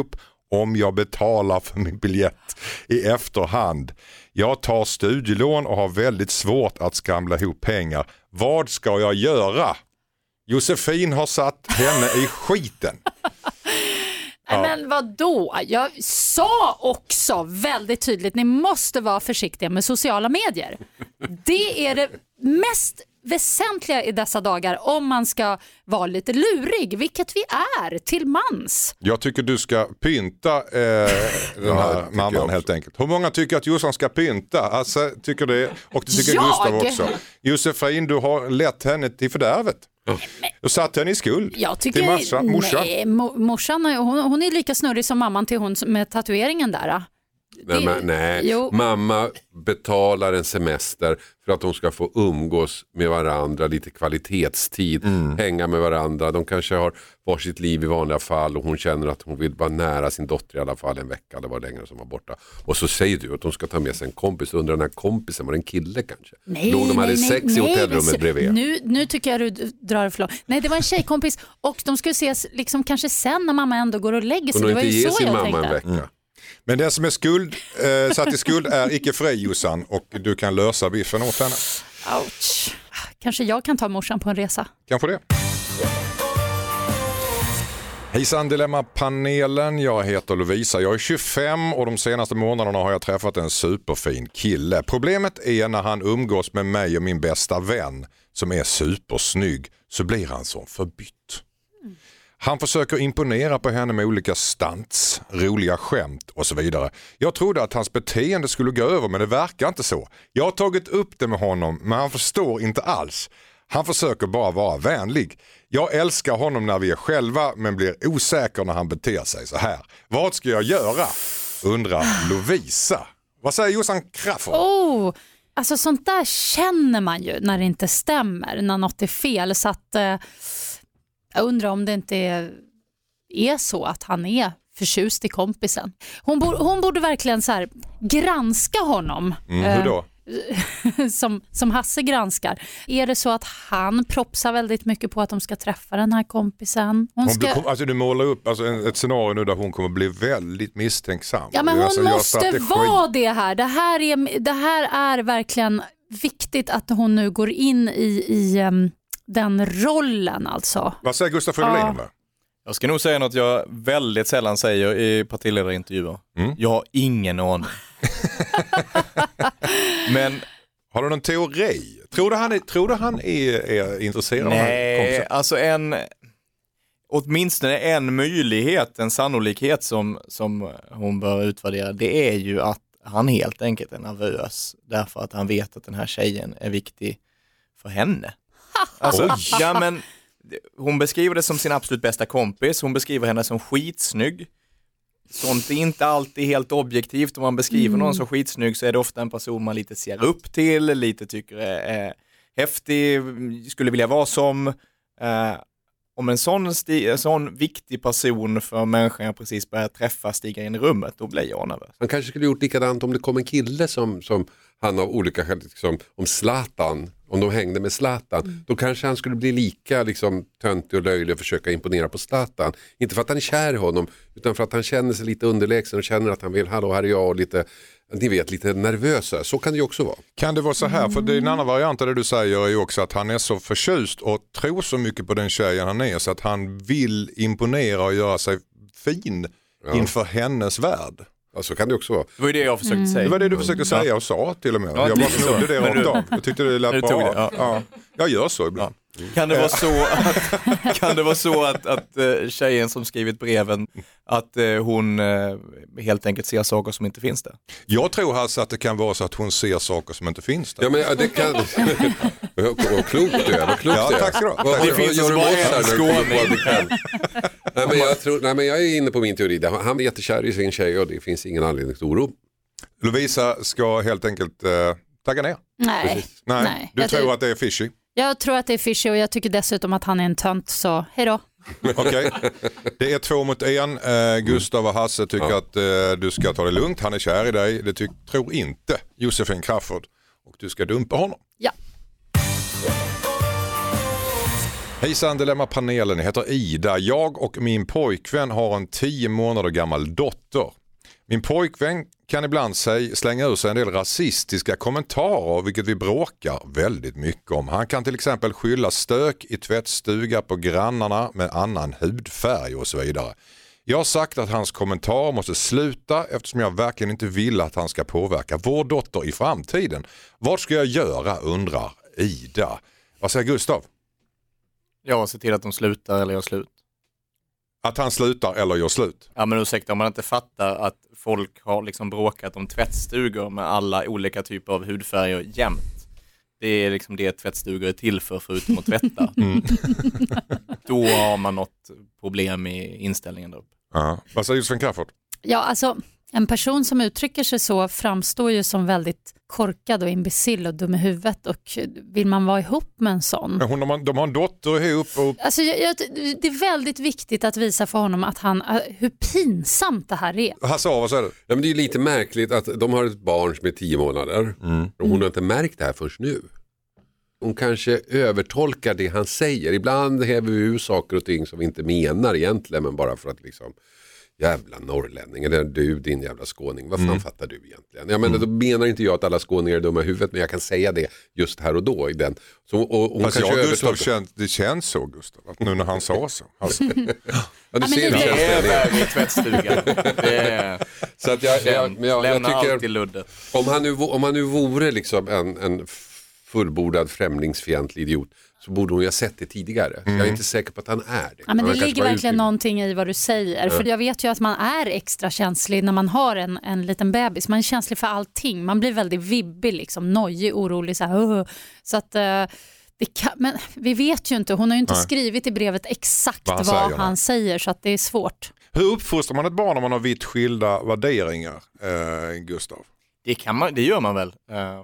om jag betalar för min biljett i efterhand. Jag tar studielån och har väldigt svårt att skramla ihop pengar. Vad ska jag göra? Josefin har satt henne i skiten. Ja. Men vadå? Jag sa också väldigt tydligt, ni måste vara försiktiga med sociala medier. Det är det mest väsentliga i dessa dagar om man ska vara lite lurig, vilket vi är till mans. Jag tycker du ska pynta den här mamman helt enkelt. Hur många tycker att Jossan ska pynta? Alltså, tycker det, och det tycker Gustav också. Josefin, du har lett henne till fördärvet. Du satt henne i skuld. Jag tycker, till morsan. Nej, morsan hon är lika snurrig som mamman till hon med tatueringen där. Nej. Mamma betalar en semester för att de ska få umgås med varandra, lite kvalitetstid, hänga med varandra. De kanske har varsitt liv i vanliga fall och hon känner att hon vill vara nära sin dotter i alla fall en vecka eller vad längre som var borta. Och så säger du att de ska ta med sig en kompis. Undrar den här kompisen, var det en kille kanske? Låg de hade sex i hotellrummet bredvid? Nu tycker jag du drar för långt. Nej, det var en tjejkompis och de skulle ses liksom kanske sen när mamma ändå går och lägger sig. Och det var ju så jag mamma tänkte. En vecka. Men den som är satt i skuld är icke fri, Jossan, och du kan lösa biffen åt henne. Ouch. Kanske jag kan ta morsan på en resa. Kanske det. Hejsan Dilemma-panelen, jag heter Lovisa, jag är 25 och de senaste månaderna har jag träffat en superfin kille. Problemet är när han umgås med mig och min bästa vän som är supersnygg så blir han som förbytt. Han försöker imponera på henne med olika stunts, roliga skämt och så vidare. Jag trodde att hans beteende skulle gå över men det verkar inte så. Jag har tagit upp det med honom men han förstår inte alls. Han försöker bara vara vänlig. Jag älskar honom när vi är själva men blir osäker när han beter sig så här. Vad ska jag göra? Undrar Lovisa. Vad säger Jossan Crafoord? Alltså sånt där känner man ju när det inte stämmer, när något är fel. Så att jag undrar om det inte är så att han är förtjust i kompisen. Hon borde verkligen så här granska honom. Hur då? Som Hasse granskar. Är det så att han propsar väldigt mycket på att de ska träffa den här kompisen? Alltså du målar upp ett scenario nu där hon kommer bli väldigt misstänksam. Ja, men hon måste vara det här. Det här är verkligen viktigt att hon nu går in i den rollen alltså. Vad säger Gustaf Fridolin? Jag ska nog säga något jag väldigt sällan säger i partiledarintervjuer. Jag har ingen aning. Men har du någon teori? Tror du han är intresserad av nej, alltså åtminstone en möjlighet, en sannolikhet som hon bör utvärdera, det är ju att han helt enkelt är nervös därför att han vet att den här tjejen är viktig för henne. Alltså, ja, men hon beskriver det som sin absolut bästa kompis. Hon beskriver henne som skitsnygg. Sånt är inte alltid helt objektivt. Om man beskriver någon som skitsnygg så är det ofta en person man lite ser upp till, lite tycker är häftig, skulle vilja vara som. Om en sån viktig person för människan jag precis börjar träffa stiger in i rummet, då blir jag nervös. Han kanske skulle gjort likadant om det kom en kille som han av olika skäl, liksom, om Zlatan, om de hängde med Zlatan, då kanske han skulle bli lika liksom, töntig och löjlig och försöka imponera på Zlatan. Inte för att han är kär i honom, utan för att han känner sig lite underlägsen och känner att han vill, hallå här är jag, och lite, ni vet, lite nervösa. Så kan det ju också vara. Kan det vara så här, för det är en annan variant av det du säger är ju också att han är så förtjust och tror så mycket på den tjejen han är så att han vill imponera och göra sig fin inför hennes värld. Ja, så kan det också vara. Det var ju det jag försökte säga. Det var det du försökte säga och sa till och med. Jag bara snodde det rakt av. Jag tyckte det lät bra. Ja. Jag gör så ibland. Kan det vara så att tjejen som skrivit breven, att hon helt enkelt ser saker som inte finns där? Jag tror alltså att det kan vara så att hon ser saker som inte finns där. Ja, men det kan... Vad klokt du är. Tack ska du ha. Det finns bara en skåning. Men jag är inne på min teori. Han är jättekär i sin tjej och det finns ingen anledning till oro. Lovisa ska helt enkelt tagga ner. Nej. Du tror att det är fishy? Jag tror att det är fishy och jag tycker dessutom att han är en tönt, så hej då. Okej. Det är 2-1. Gustav och Hasse tycker att du ska ta det lugnt. Han är kär i dig. Det tror inte Josefin Crafoord. Och du ska dumpa honom. Ja. Hejsan Dilemma-panelen, jag heter Ida. Jag och min pojkvän har en 10 månader gammal dotter. Min pojkvän kan ibland slänga ur sig en del rasistiska kommentarer, vilket vi bråkar väldigt mycket om. Han kan till exempel skylla stök i tvättstuga på grannarna med annan hudfärg och så vidare. Jag har sagt att hans kommentar måste sluta eftersom jag verkligen inte vill att han ska påverka vår dotter i framtiden. Vad ska jag göra, undrar Ida. Vad säger Gustav? Ja, se till att de slutar eller gör slut. Att han slutar eller gör slut? Ja, men ursäkta, om man inte fattar att folk har liksom bråkat om tvättstugor med alla olika typer av hudfärger jämt. Det är liksom det tvättstugor är till för, förutom att tvätta. Då har man något problem i inställningen där uppe. Ja. Vad säger Josefin Crafoord? Ja, alltså en person som uttrycker sig så framstår ju som väldigt korkad och imbecill och dum i huvudet, och vill man vara ihop med en sån? De har en dotter ihop. Och... Alltså, det är väldigt viktigt att visa för honom att hur pinsamt det här är. Hasse, vad säger du? Ja, men det är ju lite märkligt att de har ett barn som är 10 månader och hon har inte märkt det här först nu. Hon kanske övertolkar det han säger. Ibland häver vi ur saker och ting som vi inte menar egentligen, men bara för att liksom, jävla norrlänning, eller du din jävla skåning, vad fan fattar du egentligen? Jag menar, då menar inte jag att alla skåningar är dumma i huvudet, men jag kan säga det just här och då i den. Så, och hon alltså kanske Gustav, det känns så, Gustav, att nu när han sa så. Alltså. Ja, du ser Det är väg i tvättstugan. Så att jag lämna tycker, allt i luddet. om han nu vore liksom en fullbordad främlingsfientlig idiot, så borde hon ju ha sett det tidigare. Jag är inte säker på att han är det. Ja, men det ligger verkligen någonting i vad du säger. För jag vet ju att man är extra känslig när man har en liten bebis. Man är känslig för allting. Man blir väldigt vibbig, liksom, nojig, orolig. Så att... men vi vet ju inte, hon har ju inte skrivit i brevet exakt vad han säger, så att det är svårt. Hur uppfostrar man ett barn om man har vitt skilda värderingar, Gustav? Det gör man väl.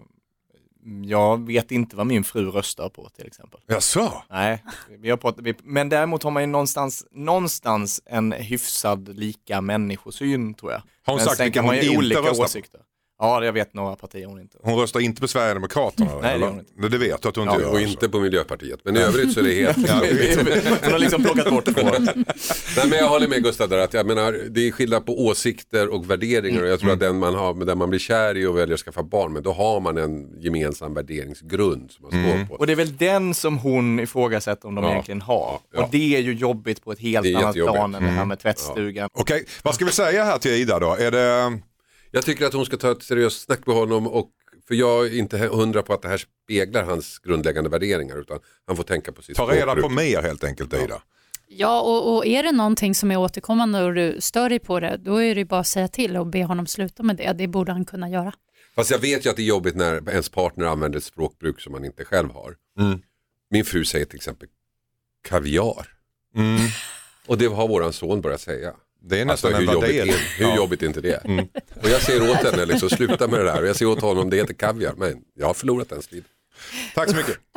Jag vet inte vad min fru röstar på till exempel. Jaså? Nej, men däremot har man ju någonstans en hyfsad lika människosyn, tror jag. Har hon men sagt vilka hon inte olika röstar åsikter. Ja, jag vet några partier hon inte. Hon röstar inte på Sverigedemokraterna? Nej, det gör hon inte. Det vet du att hon inte gör. Och inte på Miljöpartiet. Men i övrigt så är det helt... Hon har liksom plockat bort två. Nej, men jag håller med Gustav där, att jag menar, det är skillnad på åsikter och värderingar, och jag tror att den man blir kär i och väljer att skaffa barn, men då har man en gemensam värderingsgrund som man står på. Och det är väl den som hon ifrågasätter om de egentligen har. Ja. Och det är ju jobbigt på ett helt annat plan än det här med tvättstugan. Okej, vad ska vi säga här till Ida då? Är det... Jag tycker att hon ska ta ett seriöst snack med honom, för jag är inte 100 på att det här speglar hans grundläggande värderingar, utan han får tänka på sitt språkbruk. Ta reda på mer helt enkelt, Ida. Ja, och är det någonting som är återkommande och du stör dig på det, då är det bara att säga till och be honom sluta med det. Det borde han kunna göra. Fast jag vet ju att det är jobbigt när ens partner använder ett språkbruk som man inte själv har. Min fru säger till exempel kaviar. Och det har våran son börjat säga. Det är nästan alltså, en värdering. Hur jobbigt är inte det? Och jag säger åt henne liksom, sluta med det där. Och jag säger åt honom, det heter kaviar. Men jag har förlorat en strid. Tack så mycket.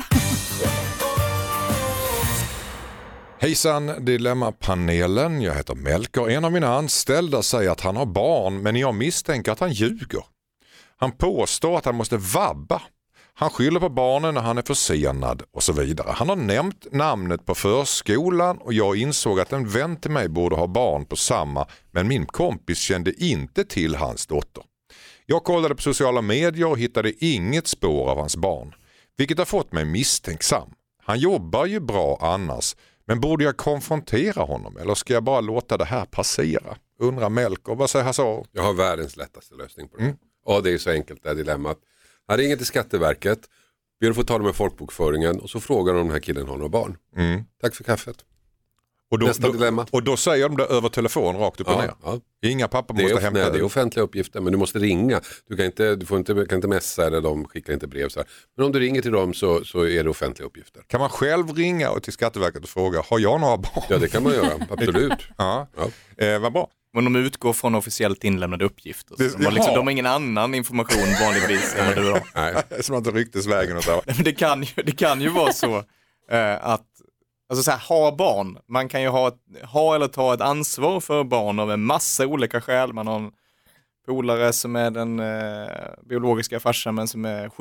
Hejsan Dilemma-panelen, jag heter Melker. En av mina anställda säger att han har barn, men jag misstänker att han ljuger. Han påstår att han måste vabba. Han skyller på barnen när han är försenad och så vidare. Han har nämnt namnet på förskolan och jag insåg att en vän till mig borde ha barn på samma, men min kompis kände inte till hans dotter. Jag kollade på sociala medier och hittade inget spår av hans barn, vilket har fått mig misstänksam. Han jobbar ju bra annars, men borde jag konfrontera honom eller ska jag bara låta det här passera? Undrar Melker, vad säger Hasse? Jag har världens lättaste lösning på det. Ja, det är så enkelt det här dilemmat. Han ringer till Skatteverket, ber att få tala med folkbokföringen och så frågar de om den här killen har några barn. Tack för kaffet. Och nästa dilemma. Och då säger de det över telefon rakt upp och ner. Ja. Inga papper måste hämta det. Det är offentliga uppgifter, men du måste ringa. Du kan inte messa eller de skickar inte brev. Så här. Men om du ringer till dem så är det offentliga uppgifter. Kan man själv ringa till Skatteverket och fråga, har jag några barn? Ja, det kan man göra, absolut. Vad bra. Men de utgår från officiellt inlämnade uppgifter. De har ingen annan information vanligtvis än vad du har. Nej. Som att det ryktes vägen och så. Det kan ju vara så att alltså så här, ha barn. Man kan ju ha eller ta ett ansvar för barn av en massa olika skäl. Man har en polare som är den biologiska farsan men som är sjuk.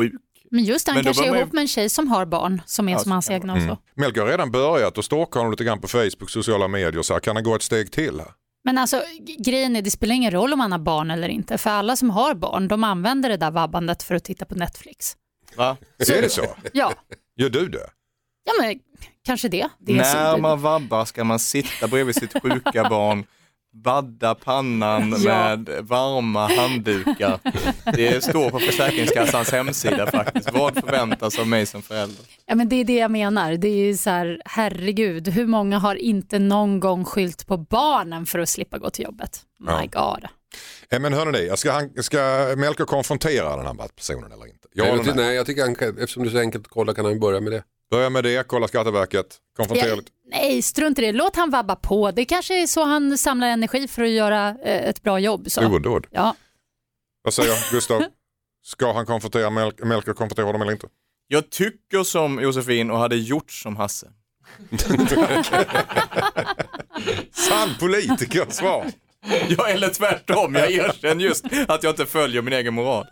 Men just han Men då kanske är bör man- ihop med en tjej som har barn som är Ja, som hans så kan egna också. Melker har redan börjat och stalkar honom lite grann på Facebook, sociala medier. Så här, kan han gå ett steg till här? Men alltså grejen är, det spelar ingen roll om han har barn eller inte. För alla som har barn, de använder det där vabbandet för att titta på Netflix. Va? Är det så? Ja, Gör du det? ja men kanske det. Det är När så, man vabbar ska man sitta bredvid sitt sjuka barn, vadda pannan Ja. med varma handdukar. Det står på Försäkringskassans hemsida faktiskt. Vad förväntas av mig som förälder? Ja, men det är det jag menar. Det är så här, herregud, hur många har inte någon gång skyllt på barnen för att slippa gå till jobbet? My God. Men hörni, ska Melker konfrontera den här personen eller inte? Ja, eller nej? Nej, jag tycker han kan, eftersom det är så enkelt att kolla kan han börja med det. Börja med det, kolla Skatteverket, konfrontera lite. Nej, strunt i det. Låt han vabba på. Det kanske är så han samlar energi för att göra ett bra jobb. Så. Odåd. Ja. Vad säger Gustav? Ska han konfrontera Melker, konfrontera honom eller inte? Jag tycker som Josefin och hade gjort som Hasse. Sann politiker svar. Ja, eller tvärtom. Jag erkänner just att jag inte följer min egen moral.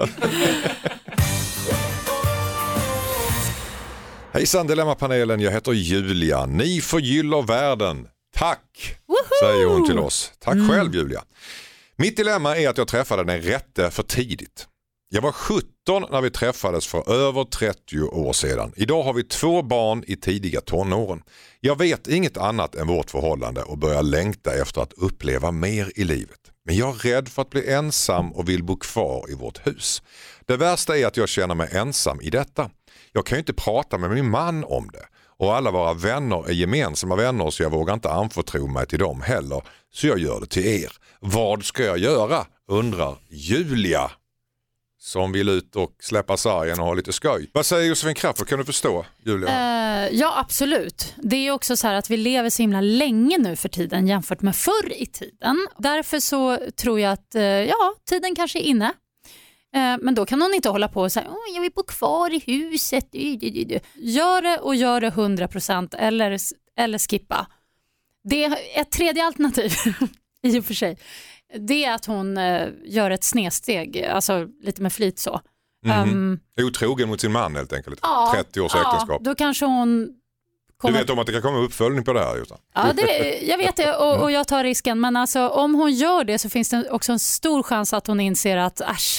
Hejsan Dilemmapanelen, jag heter Julia. Ni förgyller världen. Tack, säger hon till oss. Tack själv Julia. Mitt dilemma är att jag träffade den rätte för tidigt. Jag var 17 när vi träffades för över 30 år sedan. Idag har vi 2 barn i tidiga tonåren. Jag vet inget annat än vårt förhållande och börjar längta efter att uppleva mer i livet. Men jag är rädd för att bli ensam och vill bo kvar i vårt hus. Det värsta är att jag känner mig ensam i detta. Jag kan ju inte prata med min man om det. Och alla våra vänner är gemensamma vänner så jag vågar inte anförtro mig till dem heller. Så jag gör det till er. Vad ska jag göra? Undrar Julia. Som vill ut och släppa sargen och ha lite skoj. Vad säger Josefin Crafoord? Kan du förstå Julia? Ja, absolut. Det är också så här att vi lever så himla länge nu för tiden jämfört med förr i tiden. Därför så tror jag att tiden kanske är inne. Men då kan hon inte hålla på och säga jag vill bo kvar i huset. Gör det och gör det 100% eller skippa. Det är ett tredje alternativ i och för sig. Det är att hon gör ett snedsteg, alltså lite med flit så. Otrogen mot sin man helt enkelt. Ja, 30 års äktenskap. Då kanske hon Du vet om att det kan komma uppföljning på det här? Utan. Ja, jag vet det och jag tar risken. Men alltså, om hon gör det så finns det också en stor chans att hon inser att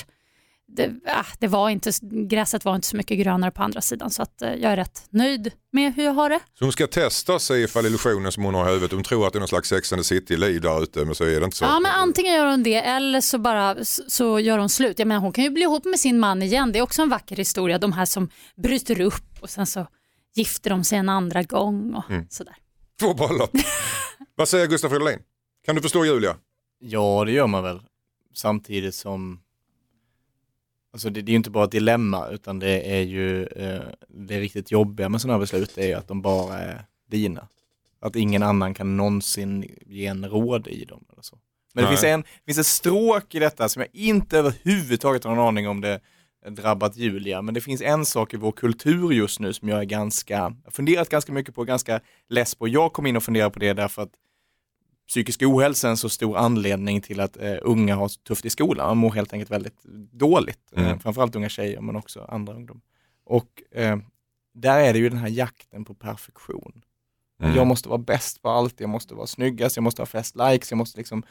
det var inte, gräset var inte så mycket grönare på andra sidan. Så att jag är rätt nöjd med hur jag har det. Så hon ska testa sig ifall illusionen som hon har i huvudet. Hon tror att det är någon slags Sex and the City-liv där ute, men så är det inte så. Ja, men antingen gör hon det eller så gör hon slut. Jag menar, hon kan ju bli ihop med sin man igen. Det är också en vacker historia. De här som bryter upp och sen så gifter de sig en andra gång och sådär. 2 bollar. Vad säger Gustaf Fridolin? Kan du förstå Julia? Ja, det gör man väl. Samtidigt som alltså det är ju inte bara ett dilemma utan det är ju det riktigt jobbiga med sådana här beslut är ju att de bara är dina. Att ingen annan kan någonsin ge en råd i dem eller så. Men det finns ett stråk i detta som jag inte överhuvudtaget har någon aning om det drabbat Julia. Men det finns en sak i vår kultur just nu som jag är funderat ganska mycket på, ganska less på. Jag kom in och funderade på det därför att psykisk ohälsa är en så stor anledning till att unga har tufft i skolan. Man mår helt enkelt väldigt dåligt. Framförallt unga tjejer men också andra ungdomar. Och där är det ju den här jakten på perfektion. Jag måste vara bäst på allt. Jag måste vara snyggast. Jag måste ha flest likes. Jag måste liksom...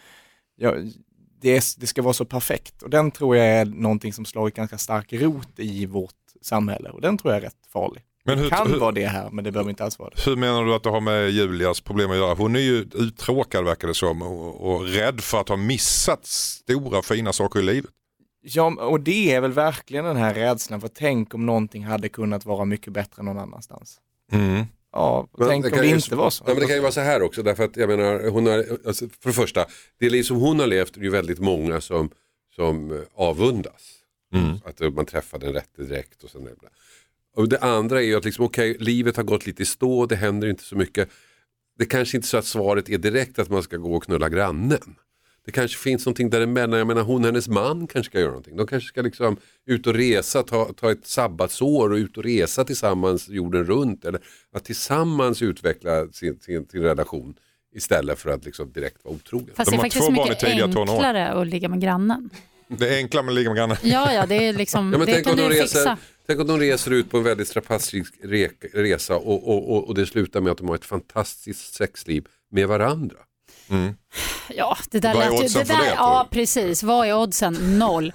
Det ska vara så perfekt. Och den tror jag är någonting som slagit ganska stark rot i vårt samhälle. Och den tror jag är rätt farlig. Men det kan vara det här, men det behöver inte alls vara det. Hur menar du att det har med Julias problem att göra? Hon är ju uttråkad verkar det som och rädd för att ha missat stora fina saker i livet. Ja, och det är väl verkligen den här rädslan för tänk om någonting hade kunnat vara mycket bättre någon annanstans. Ja, tänk om det inte var så. Ja, men det kan ju vara så här också, därför att jag menar, hon har, alltså, för det första, det liv som hon har levt är ju väldigt många som avundas. Att man träffar den rätte direkt och sådär. Och det andra är ju att liksom, livet har gått lite i stå, det händer inte så mycket. Det kanske inte är så att svaret är direkt att man ska gå och knulla grannen. Det kanske finns någonting däremellan. Jag menar, hon och hennes man kanske ska göra någonting. De kanske ska liksom ut och resa, ta ett sabbatsår och ut och resa tillsammans jorden runt. Eller att tillsammans utveckla sin relation istället för att liksom direkt vara otrogen. Fast det är faktiskt mycket enklare att ligga med grannen. Det är enkla men lika med grannen. Ja, det är liksom, Ja, men det kan du fixa. Tänk om de reser ut på en väldigt strapatsrik resa och det slutar med att de har ett fantastiskt sexliv med varandra. Ja, det där Vad är lät ju... oddsen för det, Ja, precis. Vad är oddsen? 0.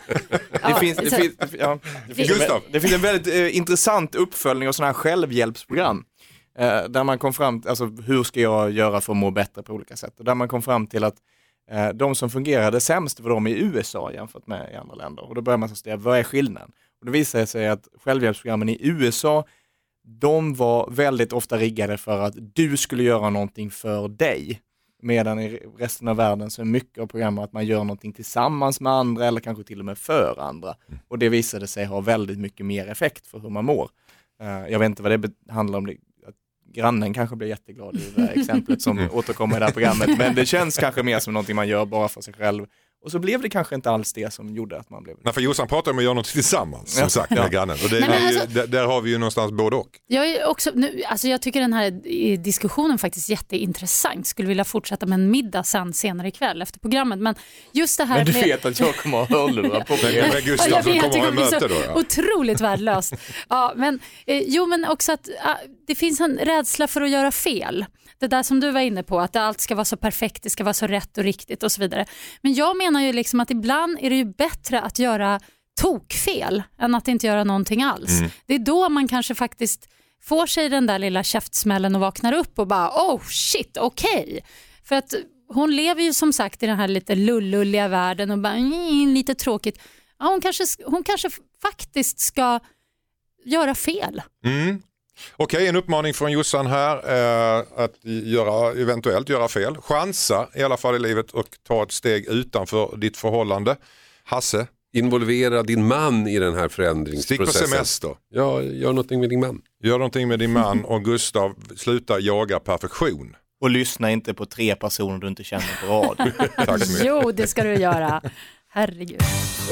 Det finns en väldigt intressant uppföljning av sådana här självhjälpsprogram. Där man kom fram till, alltså, hur ska jag göra för att må bättre på olika sätt. Och där man kom fram till att de som fungerade sämst var de i USA jämfört med i andra länder. Och då börjar man studera, vad är skillnaden? Och det visar sig att självhjälpsprogrammen i USA, de var väldigt ofta riggade för att du skulle göra någonting för dig. Medan i resten av världen så är mycket av programmet att man gör någonting tillsammans med andra eller kanske till och med för andra. Och det visade sig ha väldigt mycket mer effekt för hur man mår. Jag vet inte vad det handlar om. Grannen kanske blir jätteglad i det här exemplet som återkommer i det här programmet. Men det känns kanske mer som någonting man gör bara för sig själv. Och så blev det kanske inte alls det som gjorde att man blev... Nej, för Jossan pratar om att göra något tillsammans, som sagt, med grannen. Och det, där har vi ju någonstans både och. Jag tycker den här diskussionen faktiskt är jätteintressant. Skulle vilja fortsätta med en middag senare ikväll efter programmet. Men just det här... Men du vet att jag kommer att hörlura på programmet. Men Gustav som kommer att ha möte då. Ja. Otroligt värdelöst. Ja, men också att det finns en rädsla för att göra fel. Det där som du var inne på, att allt ska vara så perfekt, det ska vara så rätt och riktigt och så vidare. Men jag menar ju liksom att ibland är det ju bättre att göra tokfel än att inte göra någonting alls. Det är då man kanske faktiskt får sig den där lilla käftsmällen och vaknar upp och bara, oh shit, okej. För att hon lever ju som sagt i den här lite lulliga världen och bara, lite tråkigt. Ja, hon kanske faktiskt ska göra fel. Okej, en uppmaning från Jossan här att eventuellt göra fel. Chansa i alla fall i livet och ta ett steg utanför ditt förhållande. Hasse? Involvera din man i den här förändringsprocessen. Stick på semester. Ja, gör någonting med din man. Gör någonting med din man och Gustav, sluta jaga perfektion. Och lyssna inte på 3 personer du inte känner på rad. Tack så mycket. Jo, det ska du göra. Herregud.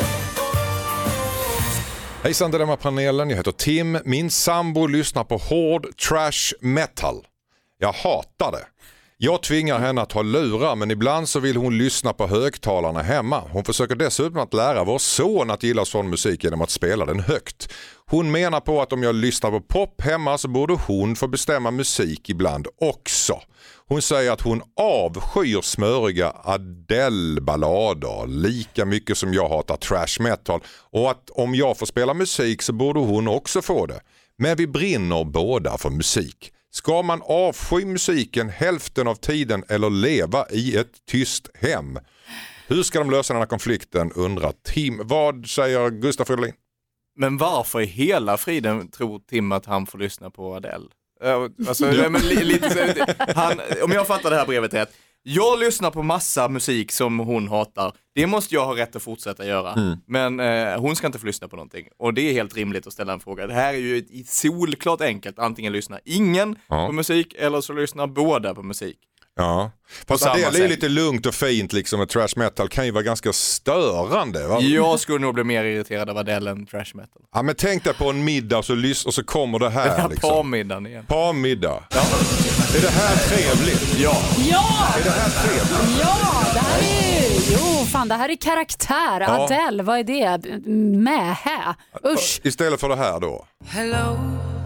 Hejsan Dilemma-panelen, jag heter Tim. Min sambo lyssnar på hård trash metal. Jag hatar det. Jag tvingar henne att ha lurar, men ibland så vill hon lyssna på högtalarna hemma. Hon försöker dessutom att lära vår son att gilla sån musik genom att spela den högt. Hon menar på att om jag lyssnar på pop hemma så borde hon få bestämma musik ibland också. Hon säger att hon avskyr smöriga Adele-ballader lika mycket som jag hatar trash metal. Och att om jag får spela musik så borde hon också få det. Men vi brinner båda för musik. Ska man avsky musiken hälften av tiden eller leva i ett tyst hem? Hur ska de lösa den här konflikten, undrar Tim. Vad säger Gustav Fridolin? Men varför i hela friden tror Tim att han får lyssna på Adele? Alltså, om jag fattar det här brevet rätt. Jag lyssnar på massa musik som hon hatar. Det måste jag ha rätt att fortsätta göra. Men hon ska inte få lyssna på någonting. Och det är helt rimligt att ställa en fråga. Det här är ju solklart enkelt. Antingen lyssnar ingen på musik eller så lyssnar båda på musik. Ja, fast det är lite lugnt och fint liksom, med trash metal kan ju vara ganska störande, va? Jag skulle nog bli mer irriterad av Adele än trash metal. Ja, men tänk dig på en middag och så kommer det här liksom. Parmiddagen igen. Parmiddag. Ja. Är det här trevligt? Ja. Är det här trevligt? Ja, det här är det här är karaktär. Ja. Adele, vad är det? Mähä. Usch. Istället för det här då. Hello.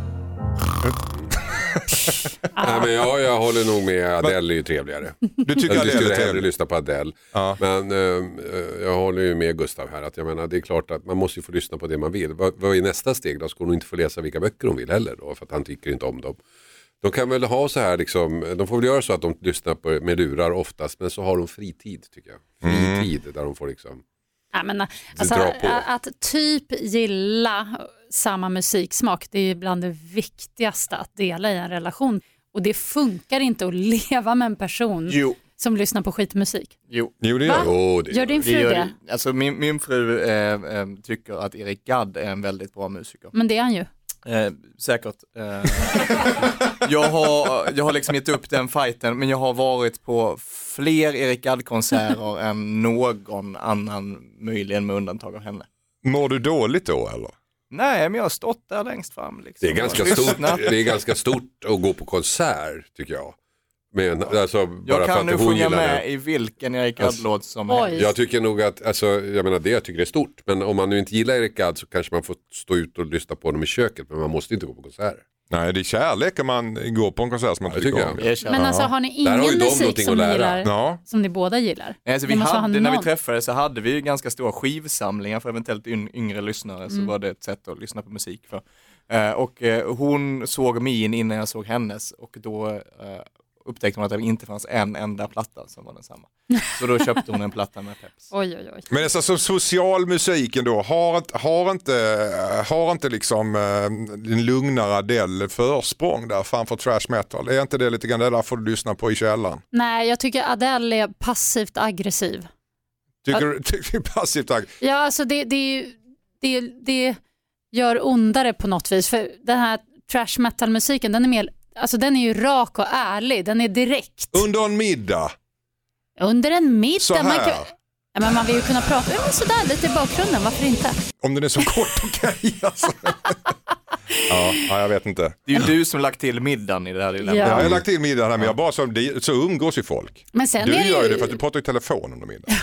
Nej, men jag håller nog med. Adele är ju trevligare. Du tycker Adele är skulle trevlig? hellre lyssna på Adele. Ja. Men jag håller ju med Gustav här. Att jag menar, det är klart att man måste ju få lyssna på det man vill. Vad är nästa steg då? Ska hon inte få läsa vilka böcker hon vill heller då? För att han tycker inte om dem. De kan väl ha så här liksom, de får väl göra så att de lyssnar på med lurar oftast. Men så har de fritid tycker jag. Fritid där de får liksom... Ja, men, alltså, att typ gilla samma musiksmak, det är bland det viktigaste att dela i en relation. Och det funkar inte att leva med en person som lyssnar på skitmusik. Jo det gör det. Gör din fru det? Alltså min fru tycker att Erik Gadd är en väldigt bra musiker. Men det är han ju. Säkert. Jag har liksom gett upp den fighten, men jag har varit på fler Erik Gadd-konserter än någon annan, möjligen med undantag av henne. Mår du dåligt då eller? Nej, men jag har stått där längst fram. Liksom. Det är ganska stort att gå på konsert tycker jag. Men, alltså, Jag bara kan för nu att hon sjunga gillar med det. i vilken Erik Gadd-låt som helst. Jag tycker nog att, alltså, jag menar det jag tycker är stort. Men om man nu inte gillar Erik Gadd så kanske man får stå ut och lyssna på honom i köket. Men man måste inte gå på konserter. Nej, det är kärlek om man går på en konsert som man tycker om. Men alltså har ni ingen har ju de musik någonting som att ni lära. gillar, som ni båda gillar? Alltså, när vi träffades så hade vi ju ganska stora skivsamlingar för eventuellt yngre lyssnare, så var det ett sätt att lyssna på musik för. Och hon såg min innan jag såg hennes, och då upptäckte hon att det inte fanns en enda platta som var densamma. Så då köpte hon en platta med Peps. Oj. Men det är så social musiken då, har inte liksom en lugnare Adele försprång där framför trash metal? Är inte det lite grann det där får du lyssna på i källaren? Nej, jag tycker Adele är passivt aggressiv. Tycker du passivt aggressiv? Ja, alltså det gör ondare på något vis. För den här trash metal-musiken, den är mer, alltså den är ju rak och ärlig. Den är direkt. Under en middag? Under en middag? Så här? Men man vill ju kunna prata sådär lite i bakgrunden, varför inte? Om den är så kort, okej. Alltså. Ja, jag vet inte. Det är ju du som lagt till middagen i det här dilemmat. Ja. Jag har lagt till middagen här, men jag bara så umgås ju folk. Men sen du är gör ju det för att du pratar i telefon under middagen.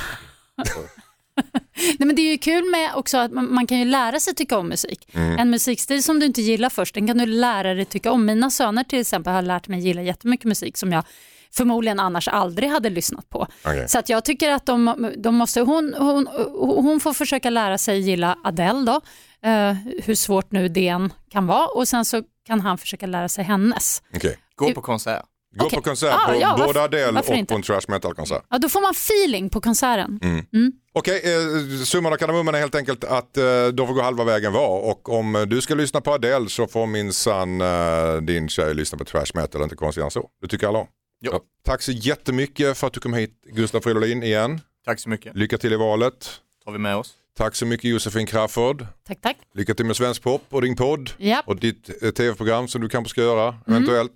Nej, men det är ju kul med också att man kan ju lära sig tycka om musik. En musikstil som du inte gillar först, den kan du lära dig tycka om. Mina söner till exempel har lärt mig gilla jättemycket musik som jag förmodligen annars aldrig hade lyssnat på. Okay. Så att jag tycker att de måste, hon får försöka lära sig gilla Adele då, hur svårt nu det än kan vara, och sen så kan han försöka lära sig hennes. Okay. Gå på konsert. Gå på konsert på både Adele och på en trash metal-konsert. Ja, då får man feeling på konserten. Okej, summan av kardemumman är helt enkelt att de får gå halva vägen var. Och om du ska lyssna på Adele så får minsann din tjej lyssna på trash metal, inte konstigt än så. Det tycker alla om. Ja. Tack så jättemycket för att du kom hit, Gustaf Fridolin, igen. Tack så mycket. Lycka till i valet. Tar vi med oss. Tack så mycket Josefin Crafoord. Tack. Lycka till med Svensk Pop och din podd. Yep. Och ditt tv-program som du kanske ska göra eventuellt.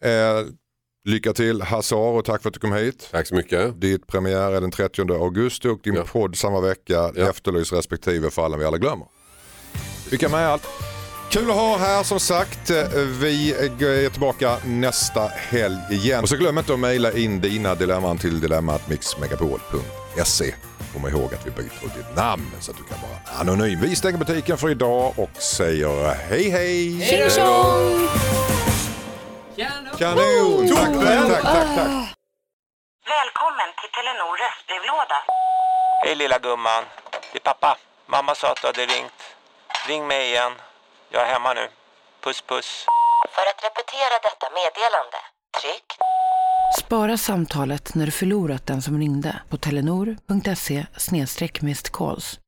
Lycka till Hazar och tack för att du kom hit. Tack så mycket. Ditt premiär är den 30 augusti och din podd samma vecka. Efterlys respektive fallen vi alla glömmer. Lycka med allt. Kul att ha här som sagt. Vi är tillbaka nästa helg igen. Och så glöm inte att mejla in dina dilemman till dilemmatmixmegapol.se. Kom ihåg att vi byter ut ditt namn så att du kan vara anonym. Vi stänger butiken för idag och säger hej hej. Tjing tjong! Kanon! Tack. Välkommen till Telenor röstbrevlåda. Hej lilla gumman. Det är pappa. Mamma sa att du hade ringt. Ring mig igen. Jag är hemma nu. Puss puss. För att repetera detta meddelande, tryck. Spara samtalet när du förlorat den som ringde på telenor.se/missed calls.